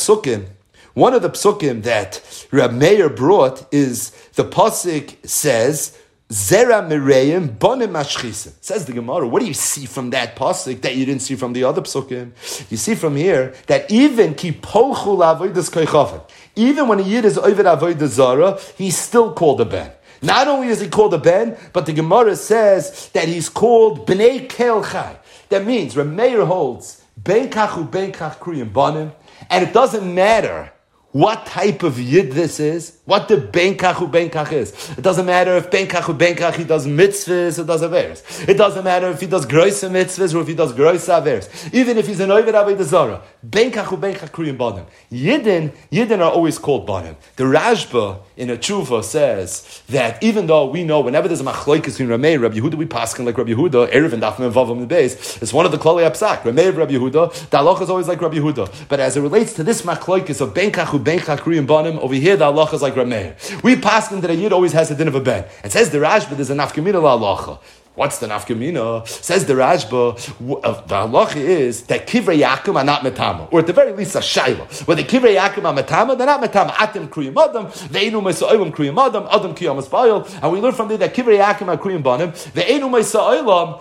psukim that Rab Meir brought is the pasuk says Zera Mireim Bonim Mashchisim. Says the Gemara, what do you see from that pasuk that you didn't see from the other psukim? You see from here that even Kipochu Lavodas Koichafen, even when a Yid is Ovid Avodah Zara, he's still called a ben. Not only is he called a ben, but the Gemara says that he's called Bnei Kel Chai. That means Rab Meir holds Ben Kachu Ben Kach Kriyim Bonim, and it doesn't matter what type of Yid this is, what the Benkach is. It doesn't matter if Benkach he does mitzvahs or does averes. It doesn't matter if he does groisa mitzvahs or if he does groisa averes. Even if he's an Oived Avodah Zarah, Benkach kriyim banim. Yidden are always called banim. The Rashba in a tshuva says that even though we know whenever there's a machlokes between Ramei and Rabbi Yehuda, we paskin like Rabbi Yehuda, Erev and Daf Mem Vav on the base. It's one of the Klali Apsak. Ramei and Rabbi Yehuda, the halacha is always like Rabbi Yehuda. But as it relates to this machlokes of Benkach kriyim banim, over here the halacha is like Ramei. We paskin that a Yid always has a din of a ben. It says the Rashba there's a nafkamina halacha. What's the nafkamina? Says the Rashba, the halacha is that kivrei yakum are not metama, or at the very least a shayla. Where the kivrei yakum are metama, they're not metama. Atem kriyim adam, ve'enu meisa'olam kriyim adam kiyam espayil. And we learn from there that kivrei yakum are kriyim banim, ve'enu meisa'olam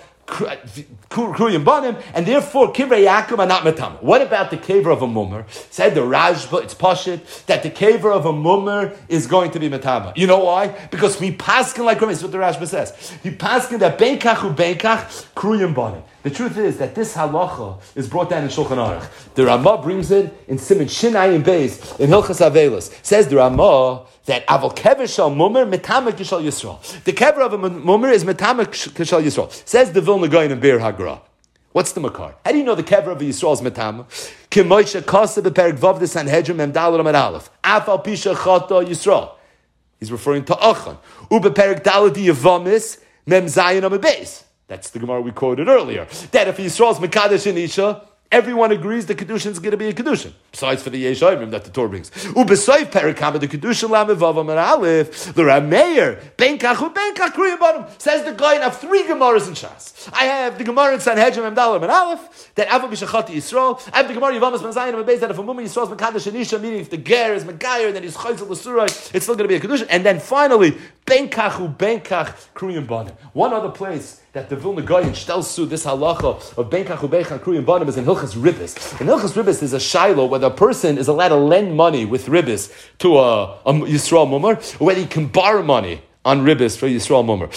kriyim banim, and therefore kivrei yakum are not metama. What about the kever of a mummer? Said the Rashba, it's pashit that the kever of a mummer is going to be metama. You know why? Because we paskin like Ramesh, what the Rashba says. He paskin that benkach kriyim banim. The truth is that this halacha is brought down in Shulchan Aruch. The Ramah brings it in Siman Shinai and Beis in Hilchas Avelos. Says the Ramah that aval kever shal mummer metama kishal Yisrael. The kever of a mummer is metama kishal Yisrael. Says the Vilna Gaon in Be'er Hagra. What's the makar? How do you know the kever of a Yisrael is metama? K'moisha kasa beperek vav the Sanhedrin mem dalad amad aleph. Afal pisha chata Yisrael. He's referring to Achan. Ubeperek dalad yavamis mem zayin amad beis. That's the Gemara we quoted earlier. That if Yisrael's Mekadesh in Isha, everyone agrees the Kedushin is going to be a Kedushin. Besides for the Yeshayim that the Torah brings. Ubesoiv Perikama, the Kedushin Lamevavam and Aleph, the Rameir, Benkach Kriyim Banim, says the guy, I have three Gemaras in Shas. I have the Gemara in Sanhedrin Memdalim and Aleph, that Ava Bishachati Yisrael. I have the Gemara Yavamas Manzayin and Beis, that if a woman Yisrael's Mekadesh in Isha, meaning if the Ger is Megayer, then he's Chayzel L'Surai, it's still going to be a Kedushin. And then finally, Benkach Kriyim Banim. One other place that the Vilna Gaon shtelsu this halacha of Benkach Kriyim Banim is in Hilchas Ribbis. In Hilchas Ribbis is a shiloh whether a person is allowed to lend money with Ribbis to a Yisrael Mumar, or whether he can borrow money on Ribbis for Yisrael Mumar.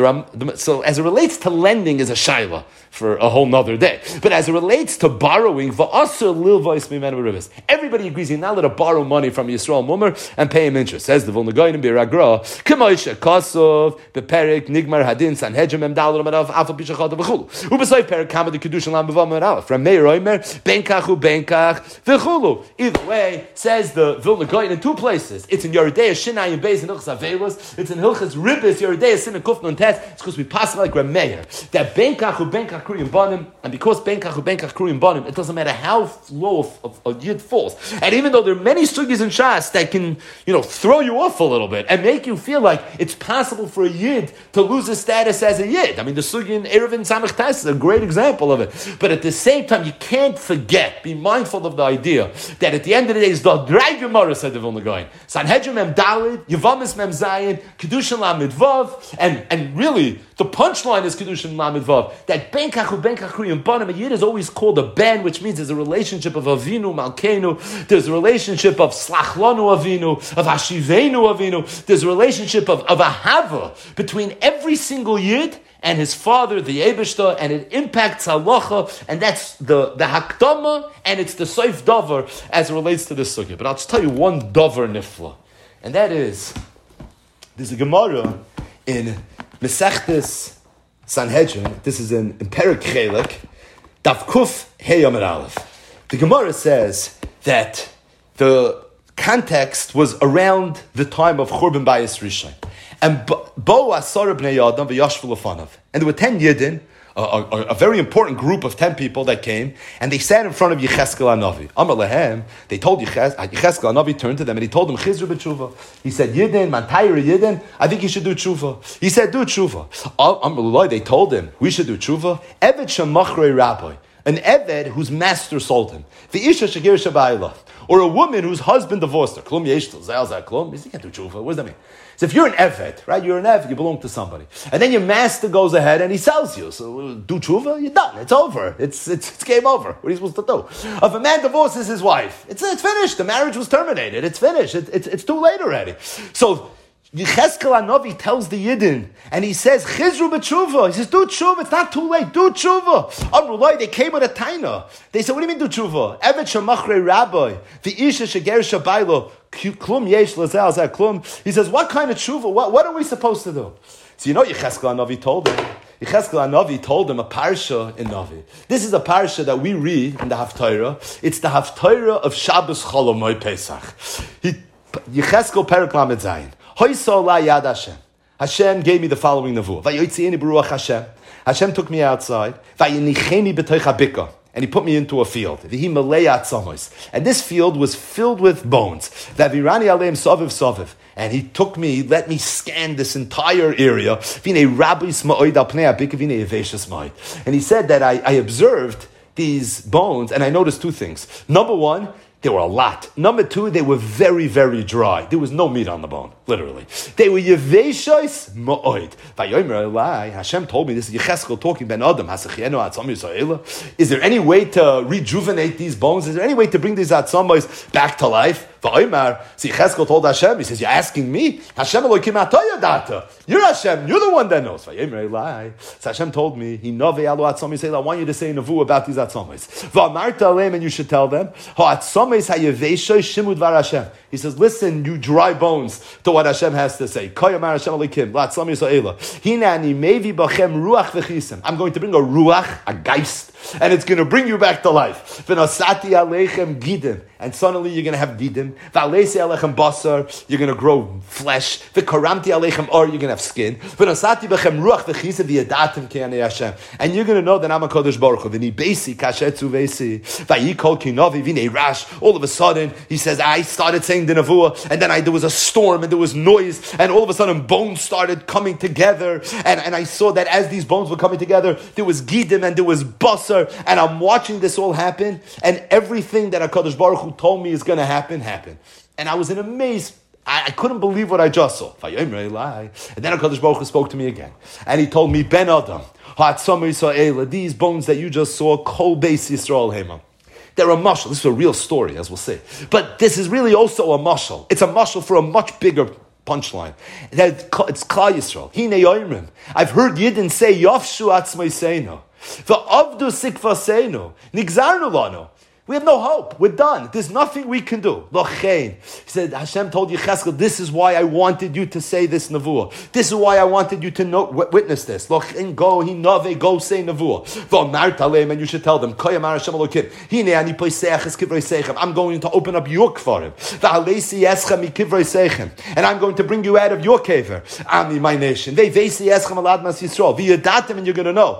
So as it relates to lending is a shiloh for a whole nother day. But as it relates to borrowing, everybody agrees you're not allowed to borrow money from Yisrael Mumar and pay him interest. Says the Vilna Gaon in Be'er Hagra, K'moishe Kosov, Beperek, Nigmar Hadin, Sanhedrin, Memdal, Ramadav, Alpha Bishachot, V'chulu. Ubesoy Perek, Kama, the Kedushin, Lam, Bevam, Meralef. From Meir Oimer, Benkach, V'chulu. Either way, says the Vilna Gaon in two places. It's in Yeridei, Shinai, and Beis, in Hilchas Avelos. It's in Hilchas Ribbis, Yeridei, Sin, and Kufn, and Tes. It's because we pass like Rameir. That Benkach Kriyim Banim, and because Benkach Kriyim Banim, it doesn't matter how low a Yid falls. And even though there are many sugis in Shas that can, throw you off a little bit and make you feel like it's possible for a Yid to lose his status as a Yid. I mean, the sugi in Erev and Samech Tes is a great example of it. But at the same time, you can't forget, be mindful of the idea that at the end of the day, it's the Drag Gemara, said the Vilna Gaon. Sanhedrin Mem Dalid, Yavamis Mem Zayin, Kedushin Kedushin Lamed Vav, and really, the punchline is Kedushin Lamed Vav, that Ben Kachu, Ben Kachri, Banim, a Yid is always called a Ben, which means there's a relationship of Avinu, Malkeinu, there's a relationship of Slachlanu Avinu, of Hashivenu Avinu, there's a relationship of Ahava between every single Yid and his father, the Eibishter, and it impacts halacha, and that's the hakdama, and it's the soif davar as it relates to this sugya. But I'll just tell you one davar nifla, and that is, there's a Gemara in Mesechtes Sanhedrin, this is in Perek Chelek, Daf Kuf Hey Amud Aleph. The Gemara says that the context was around the time of Churban Bayis Rishon. And Bo Asar Bnei Adam v'Yashvu Lefanav. And there were 10 Yidden, a very important group of 10 people that came, and they sat in front of Yecheskel HaNavi. Amar Lehem, they told Yecheskel HaNavi turned to them, and he told them, Chizru b'tshuva. He said, Yidden, Mantayra Yidden, I think you should do tshuva. He said, do tshuva. Amar Leloi, they told him, we should do tshuva. Eved Shemachrei Rabbi. An Eved whose master sold him. V'isha Shagir Shabayla. Or a woman whose husband divorced her. Klum Yeshtel, Zal Zal Klum. You can't do tshuva. What does that mean? So if you're an Eved, right, you're an Eved, you belong to somebody. And then your master goes ahead and he sells you. So do tshuva, you're done. It's over. It's game over. What are you supposed to do? If a man divorces his wife, it's finished. The marriage was terminated. It's finished. It's too late already. So Yecheskel HaNavi tells the Yidden, and he says, Chizru b'tshuva. He says, do tshuva. It's not too late. Do tshuva. Amrulai, they came with a taina. They said, what do you mean do tshuva? Evet shemachrei rabbi, v'isha sheger shabaylo, klum yesh lazal zeh klum. He says, what kind of tshuva? What are we supposed to do? So you know Yecheskel HaNavi told him. Yecheskel HaNavi told him a parsha in Navi. This is a parsha that we read in the Haftarah. It's the Haftarah of Shabbos Chol Hamoed Pesach. Yecheskel Perek Lamed Zayin. Yad Hashem. Hashem gave me the following nevuah. Vayotzieni b'ruach Hashem. Hashem took me outside. Vayinicheni b'toich habika. And he put me into a field. V'hi malei atzamos. And this field was filled with bones. V'avirani aleim soviv soviv. And he took me, he let me scan this entire area. V'nei rabis ma'oid al pnei habika v'nei yeveshes ma'oid. And he said that I observed these bones, and I noticed two things. Number one, there were a lot. Number two, they were very, very dry. There was no meat on the bone, literally. They were yeveshos ma'oid. Vayomer Elai, Hashem told me, this is Yecheskel talking, Ben Adam, Hasachienu atzam Yisrael. Is there any way to rejuvenate these bones? Is there any way to bring these atzamas back to life? Vayomer, so Yecheskel told Hashem, he says, you're asking me? Hashem Elokim atoya data. You're Hashem, you're the one that knows. Vayomer Elai. So Hashem told me, I want you to say nevuah about these atzamas. Va'amarta aleim, and you should tell them, he says, listen, you dry bones, to what Hashem has to say. I'm going to bring a ruach, a geist, and it's going to bring you back to life. And suddenly you're going to have gidim. You're going to grow flesh. You're going to have skin. And you're going to know that I'm a Kodesh Baruch Hu. All of a sudden, he says, I started saying the Nevuah, and then there was a storm, and there was noise, and all of a sudden bones started coming together, and I saw that as these bones were coming together, there was gidim, and there was basar, and I'm watching this all happen, and everything that HaKadosh Baruch Hu told me is going to happen, happened. And I was in a maze. I couldn't believe what I just saw. And then HaKadosh Baruch Hu spoke to me again, and he told me, Ben Adam, these bones that you just saw, Kol Beis Yisrael Hema. They're a mashal. This is a real story, as we'll see. But this is really also a mashal. It's a mashal for a much bigger punchline. It's Klal Yisrael. Hine yoimrim. I've heard Yidden say, Yafshu atzmaiseinu. V'avdu sikvaseinu. Nigzarnu lanu. We have no hope. We're done. There's nothing we can do. He said, Hashem told Yecheskel, this is why I wanted you to say this nevuah. This is why I wanted you to witness this. Go say nevuah. And you should tell them, I'm going to open up your kvarim. And I'm going to bring you out of your kever. Ami, my nation. And you're going to know.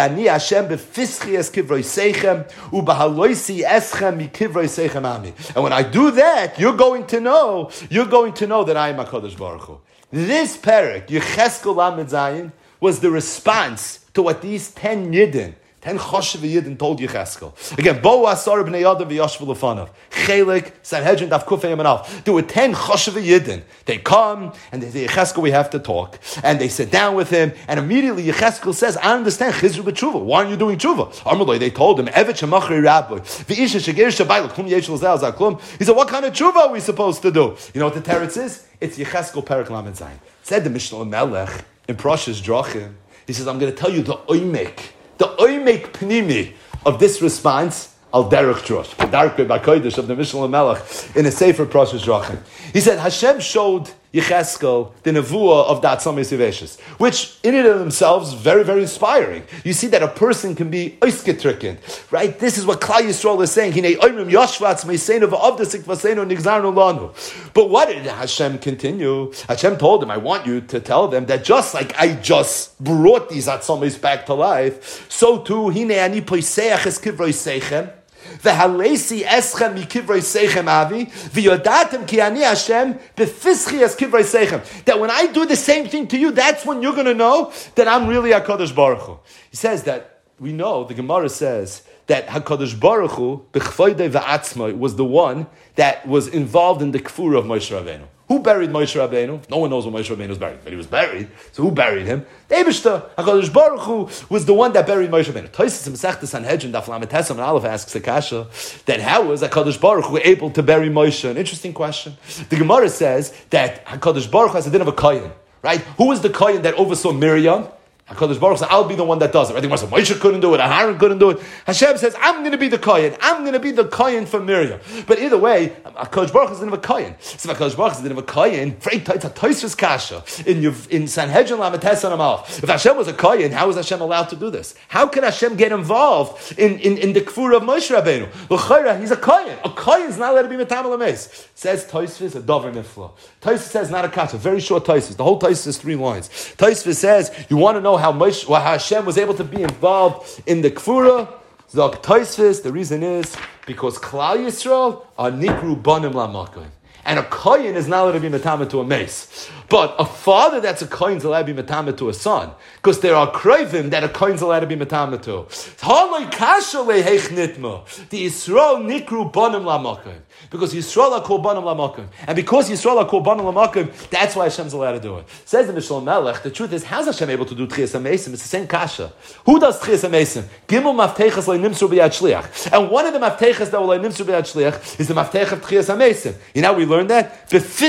And when I do that, you're going to know that I am HaKadosh Baruch Hu. This parak, Yecheskel Lamed Zayin, was the response to what these 10 Yidden 10 Choshev Yidden told Yecheskel. Again, Bo Asar b'nei Adam v'yashvu l'fanav. Chelik, Sanhedrin, Daf Kufay Yamanav. There were 10 Choshev Yidden. They come, and they say, Yecheskel, we have to talk. And they sit down with him, and immediately Yecheskel says, I understand, Chizru b'tshuva. Why aren't you doing tshuva? Amaloi, they told him, Evet shemachri rabbi. V'isha shegir shabayla, klum yeshel zal zal klum. He said, what kind of tshuva are we supposed to do? You know what the teretz is? It's Yecheskel Perek Lamed Zayin. Said the Mishnah Melech in Parashas Drachim. He says, I'm going to tell you the oimek pnimi of this response, al derech drush, Dark B'Kodesh of the Mishnah Melech in a Sefer Parashas Drachim. He said, Hashem showed Yecheskel the nevuah of that Tzom Yisiveshes, which in and of themselves is very, very inspiring. You see that a person can be oisketrickend, right? This is what Klal Yisrael is saying. But what did Hashem continue? Hashem told him, I want you to tell them that just like I just brought these Atzomis back to life, so too, Hine ani poiseach es kivroi seichem, v'halesi eschem mikivroi seichem avi, v'yodatem ki ani Hashem b'fischi es kivroi seichem. That when I do the same thing to you, that's when you're going to know that I'm really HaKadosh Baruch Hu. He says that, we know, the Gemara says, that HaKadosh Baruch Hu, b'chvoidei v'atzmai, was the one that was involved in the kfura of Moshe Rabbeinu. Who buried Moshe Rabbeinu? No one knows where Moshe Rabbeinu was buried, but he was buried. So who buried him? The Eibishter, HaKadosh Baruch Hu, was the one that buried Moshe Rabbeinu. Tosis Masechta Sanhedrin Daf Lamed Tesam and Aleph asks Akasha that how was HaKadosh Baruch Hu able to bury Moshe? An interesting question. The Gemara says that HaKadosh Baruch Hu has a din of a kohen, right? Who was the kohen that oversaw Miriam? HaKadosh Baruch said, I'll be the one that does it. I think Moshe couldn't do it, Aaron couldn't do it. Hashem says, I'm going to be the kohen. I'm going to be the kohen for Miriam. But either way, HaKadosh Baruch is the name of a kohen. So if HaKadosh Baruch is the name of a kohen, it's a toisvus kasha in Sanhedrin Lamed Tes and Amalf. If Hashem was a kohen, how was Hashem allowed to do this? How can Hashem get involved in the kfur of Moshe Rabbeinu? L'chayra, he's a kohen. A kohen is not allowed to be metam l'meis. Says toisvus, a dover nifla. Toisvus says not a kasha, very short toisvus. The whole toisvus is 3 lines. Toisvus says, you want to know how Hashem was able to be involved in the Kfura? Zok Toisvis, the reason is because Klal Yisrael are Nikru Banim Lamakoim. And a kohen is not allowed to be metama to a mace. But a father that's a kohen is allowed to be metama to a son. Because there are krivim that a kohen is allowed to be metama to. The Yisrael nikru banim lamakim. Because Yisrael are called banim lamakim. And because Yisrael are called banim lamakim, that's why Hashem's allowed to do it. Says the Mishnah Melech, the truth is, how's Hashem able to do Tchias HaMesim? It's the same kasha. Who does Tchias HaMesim? Gimel maftechas le'nimsur b'yad shliach. And one of the maftechas that will le'nimsur b'yad shliach is the maftech of Tchias HaMesim. You know, we learned that?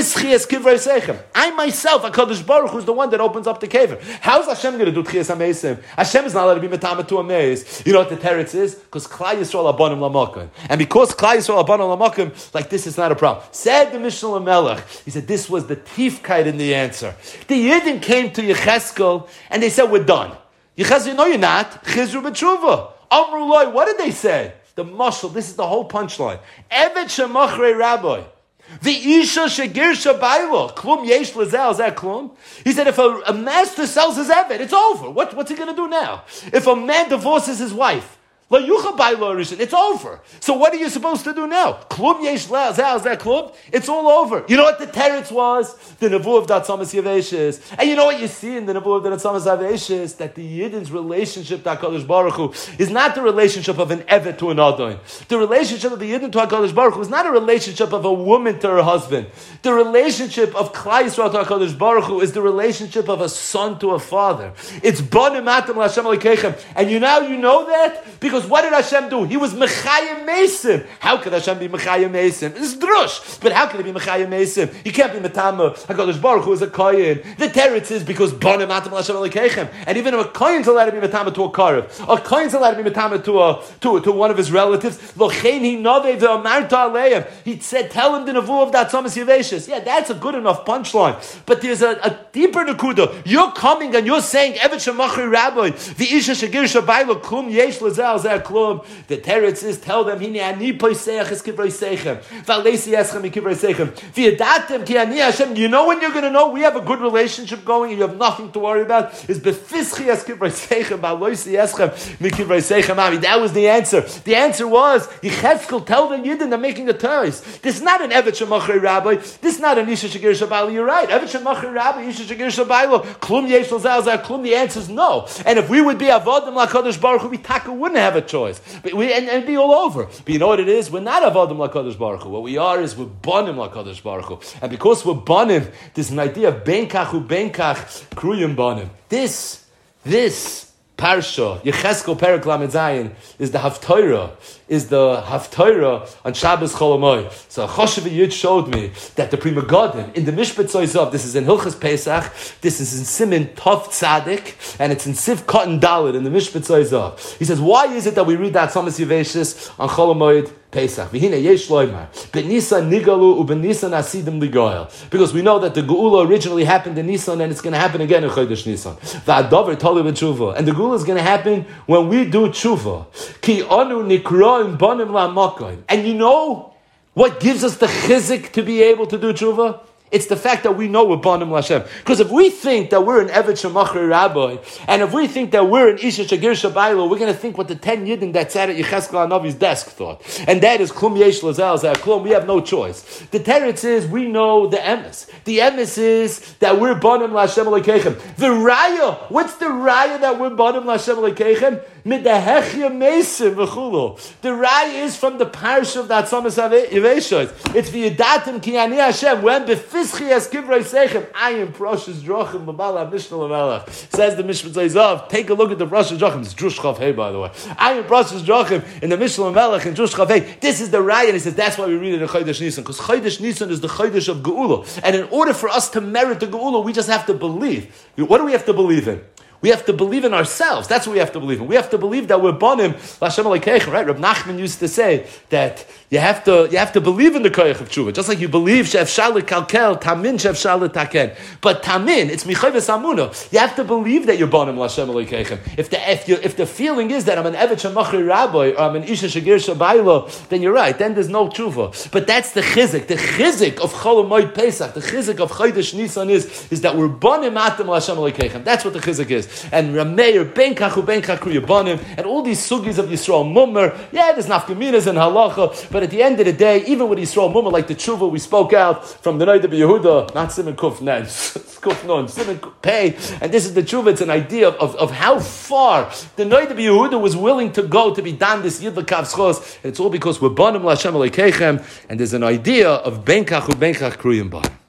I myself, HaKadosh Baruch Hu, is the one that opens up the kever. How's Hashem going to do Tchias HaMesim? Hashem is not allowed to be metama to a maze. You know what the teretz is? Because Klal Yisrael abanim lamakim. And because Klal Yisrael abanim lamakim, like this is not a problem. Said the Mishnah Melech, he said this was the tifkeit in the answer. The Yidden came to Yecheskel and they said, we're done. Yecheskel, no you're not. Chizru b'tshuva. Amru loi, what did they say? The mashal, this is the whole punchline. Evet shemachrei rabbi. The isha shegir shabaylo. Klum yesh lezel, zeh klum. He said if a master sells his evet, it's over. What's he going to do now? If a man divorces his wife, it's over. So what are you supposed to do now? Klum yesh lezel, zeh klum. It's all over. You know what the teretz was? The nevuah of Datzamas Yaveshes. And you know what you see in the nevuah of Datzamas Yaveshes? That the Yidden's relationship to HaKadosh Baruch Hu is not the relationship of an evet to an adon. The relationship of the Yidden to HaKadosh Baruch Hu is not a relationship of a woman to her husband. The relationship of Klal Yisrael to HaKadosh Baruch Hu is the relationship of a son to a father. It's banim atam l'Hashem alikechem. And you know that? Because what did Hashem do? He was Mechayim Mesim. How could Hashem be Mechayim Mesim? It's drush. But how can he be Mechayim Mesim? He can't be Metama. HaKadosh Baruch Hu is a kohen. The teretz is because banim atam l'Hashem alikechem. And even if a kohen's allowed to be Metama to a karev, a kohen's allowed to be Metama to one of his relatives, he said, tell him the nevuah of that Datzamas Yaveshes. Yeah, that's a good enough punchline. But there's a deeper nekuda. You're coming and you're saying, Evet shemachri rabbi, the isha shegir shabaylo klum yesh lezel zer klum. The teretz is, tell them, hine ani poiseach es kivrei seichem. V'aleisi eschem kivrei seichem. V'yedatem ki ani Hashem. You know when you're going to know we have a good relationship going and you have nothing to worry about? Is befischi es kivrei seichem. V'aloisi eschem kivrei seichem. That was the answer. The answer was, Yechezkel, tell the Yidden they're making a choice. This is not an Evet Shemachri Rabbi. This is not an Isha Shagir Shabaylo. You're right. Evet Shemachri Rabbi, Isha Shagir Shabaylo. Klum Yesh L'Zal Zah Klum. The answer is no. And if we would be Avodim LaKadosh Baruch Hu, we wouldn't have a choice. But and be all over. But you know what it is? We're not Avodim LaKadosh Baruch Hu. What we are is we're Bonim LaKadosh Baruch Hu. And because we're Bonim, there's an idea of Benkach Hu Benkach Kruyim Bonim. This Parsha, Yechezkel Perek Lamed Zayin, is the Haftorah on Shabbos Chol Hamoed. So Choshev Yid showed me that the Pri Megadim in the Mishpat Zoizov, this is in Hilchas Pesach, this is in Simin Tov Tzadik, and it's in Siv Cotton Dalit in the Mishpat Zoizov. He says, why is it that we read that Samas Yeveshis on Chol Hamoed Pesach? V'hine yesh loymar b'Nisan nigalu u'b'Nisan asidim ligoyel, because we know that the Geula originally happened in Nisan and it's going to happen again in Chodesh Nisan. V'adavar toli b'tshuva, and the Geula is going to happen when we do tshuva. Ki anu nikroim bonim la'makoim. And you know what gives us the chizik to be able to do tshuva? It's the fact that we know we're Bonim L'Hashem. Because if we think that we're an Evet Shemachri Rabbi, and if we think that we're an Isha Shagir Shabaylo, we're going to think what the 10 Yidden that sat at Yechezkel HaNavi's desk thought. And that is Klum Yesh L'Zal Zeh Klum. We have no choice. The teretz is, we know the emes. The emes is that we're Bonim L'Hashem L'Keichem. The raya, what's the raya that we're Bonim L'Hashem L'Keichem? Midahechya Mesim V'chulo. The raya is from the parish of that Samas Yeveshos. It's V'yedatim Ki Ani Hashem. When Befischi Es Kivrei Seichem, Ayin Proshas Drochim Babala Mishnah Lamelech. Says the Mishpat Zayzav. Take a look at the Proshas Drochim. It's Drush Chav Hey, by the way. Ayin Proshas Drochim in the Mishnah Lamelech in Drush Chav Hey. This is the raya, and he says that's why we read it in Chodesh Nisan, because Chodesh Nisan is the Chodesh of Geula. And in order for us to merit the Geula, we just have to believe. What do we have to believe in? We have to believe in ourselves. That's what we have to believe in. We have to believe that we're Bonim L'Hashem L'Keichem, right? Reb Nachman used to say that you have to believe in the koyach of tshuva, just like you believe she'efshar l'kalkel, tamin she'efshar l'taken. But tamin, it's michayves amuna. You have to believe that you're Bonim L'Hashem L'Keichem. If the feeling is that I'm an Evet Shemachri Rabbi or I'm an Isha Shagir Shabaylo, then you're right. Then there's no tshuva. But that's the chizik. The chizik of Chol Hamoed Pesach, the chizik of Chodesh Nisan is that we're Bonim Atem L'Hashem L'Keichem. That's what the chizik is. And Rameir, Benkach Ubenkach Kriyabonim, and all these sugis of Yisrael Mummer, there's nafkaminas and halacha, but at the end of the day, even with Yisrael Mummer, like the tshuva we spoke out from the night of Yehuda, not Simon Kuf Nen, Kuf Non, Simon Pei, and this is the tshuva, it's an idea of how far the night of Yehuda was willing to go to be done this Yid L'Kav Schos, and it's all because we're Bonim L'Hashem L'Keichem, and there's an idea of Benkach Ubenkach Kriyim Bonim.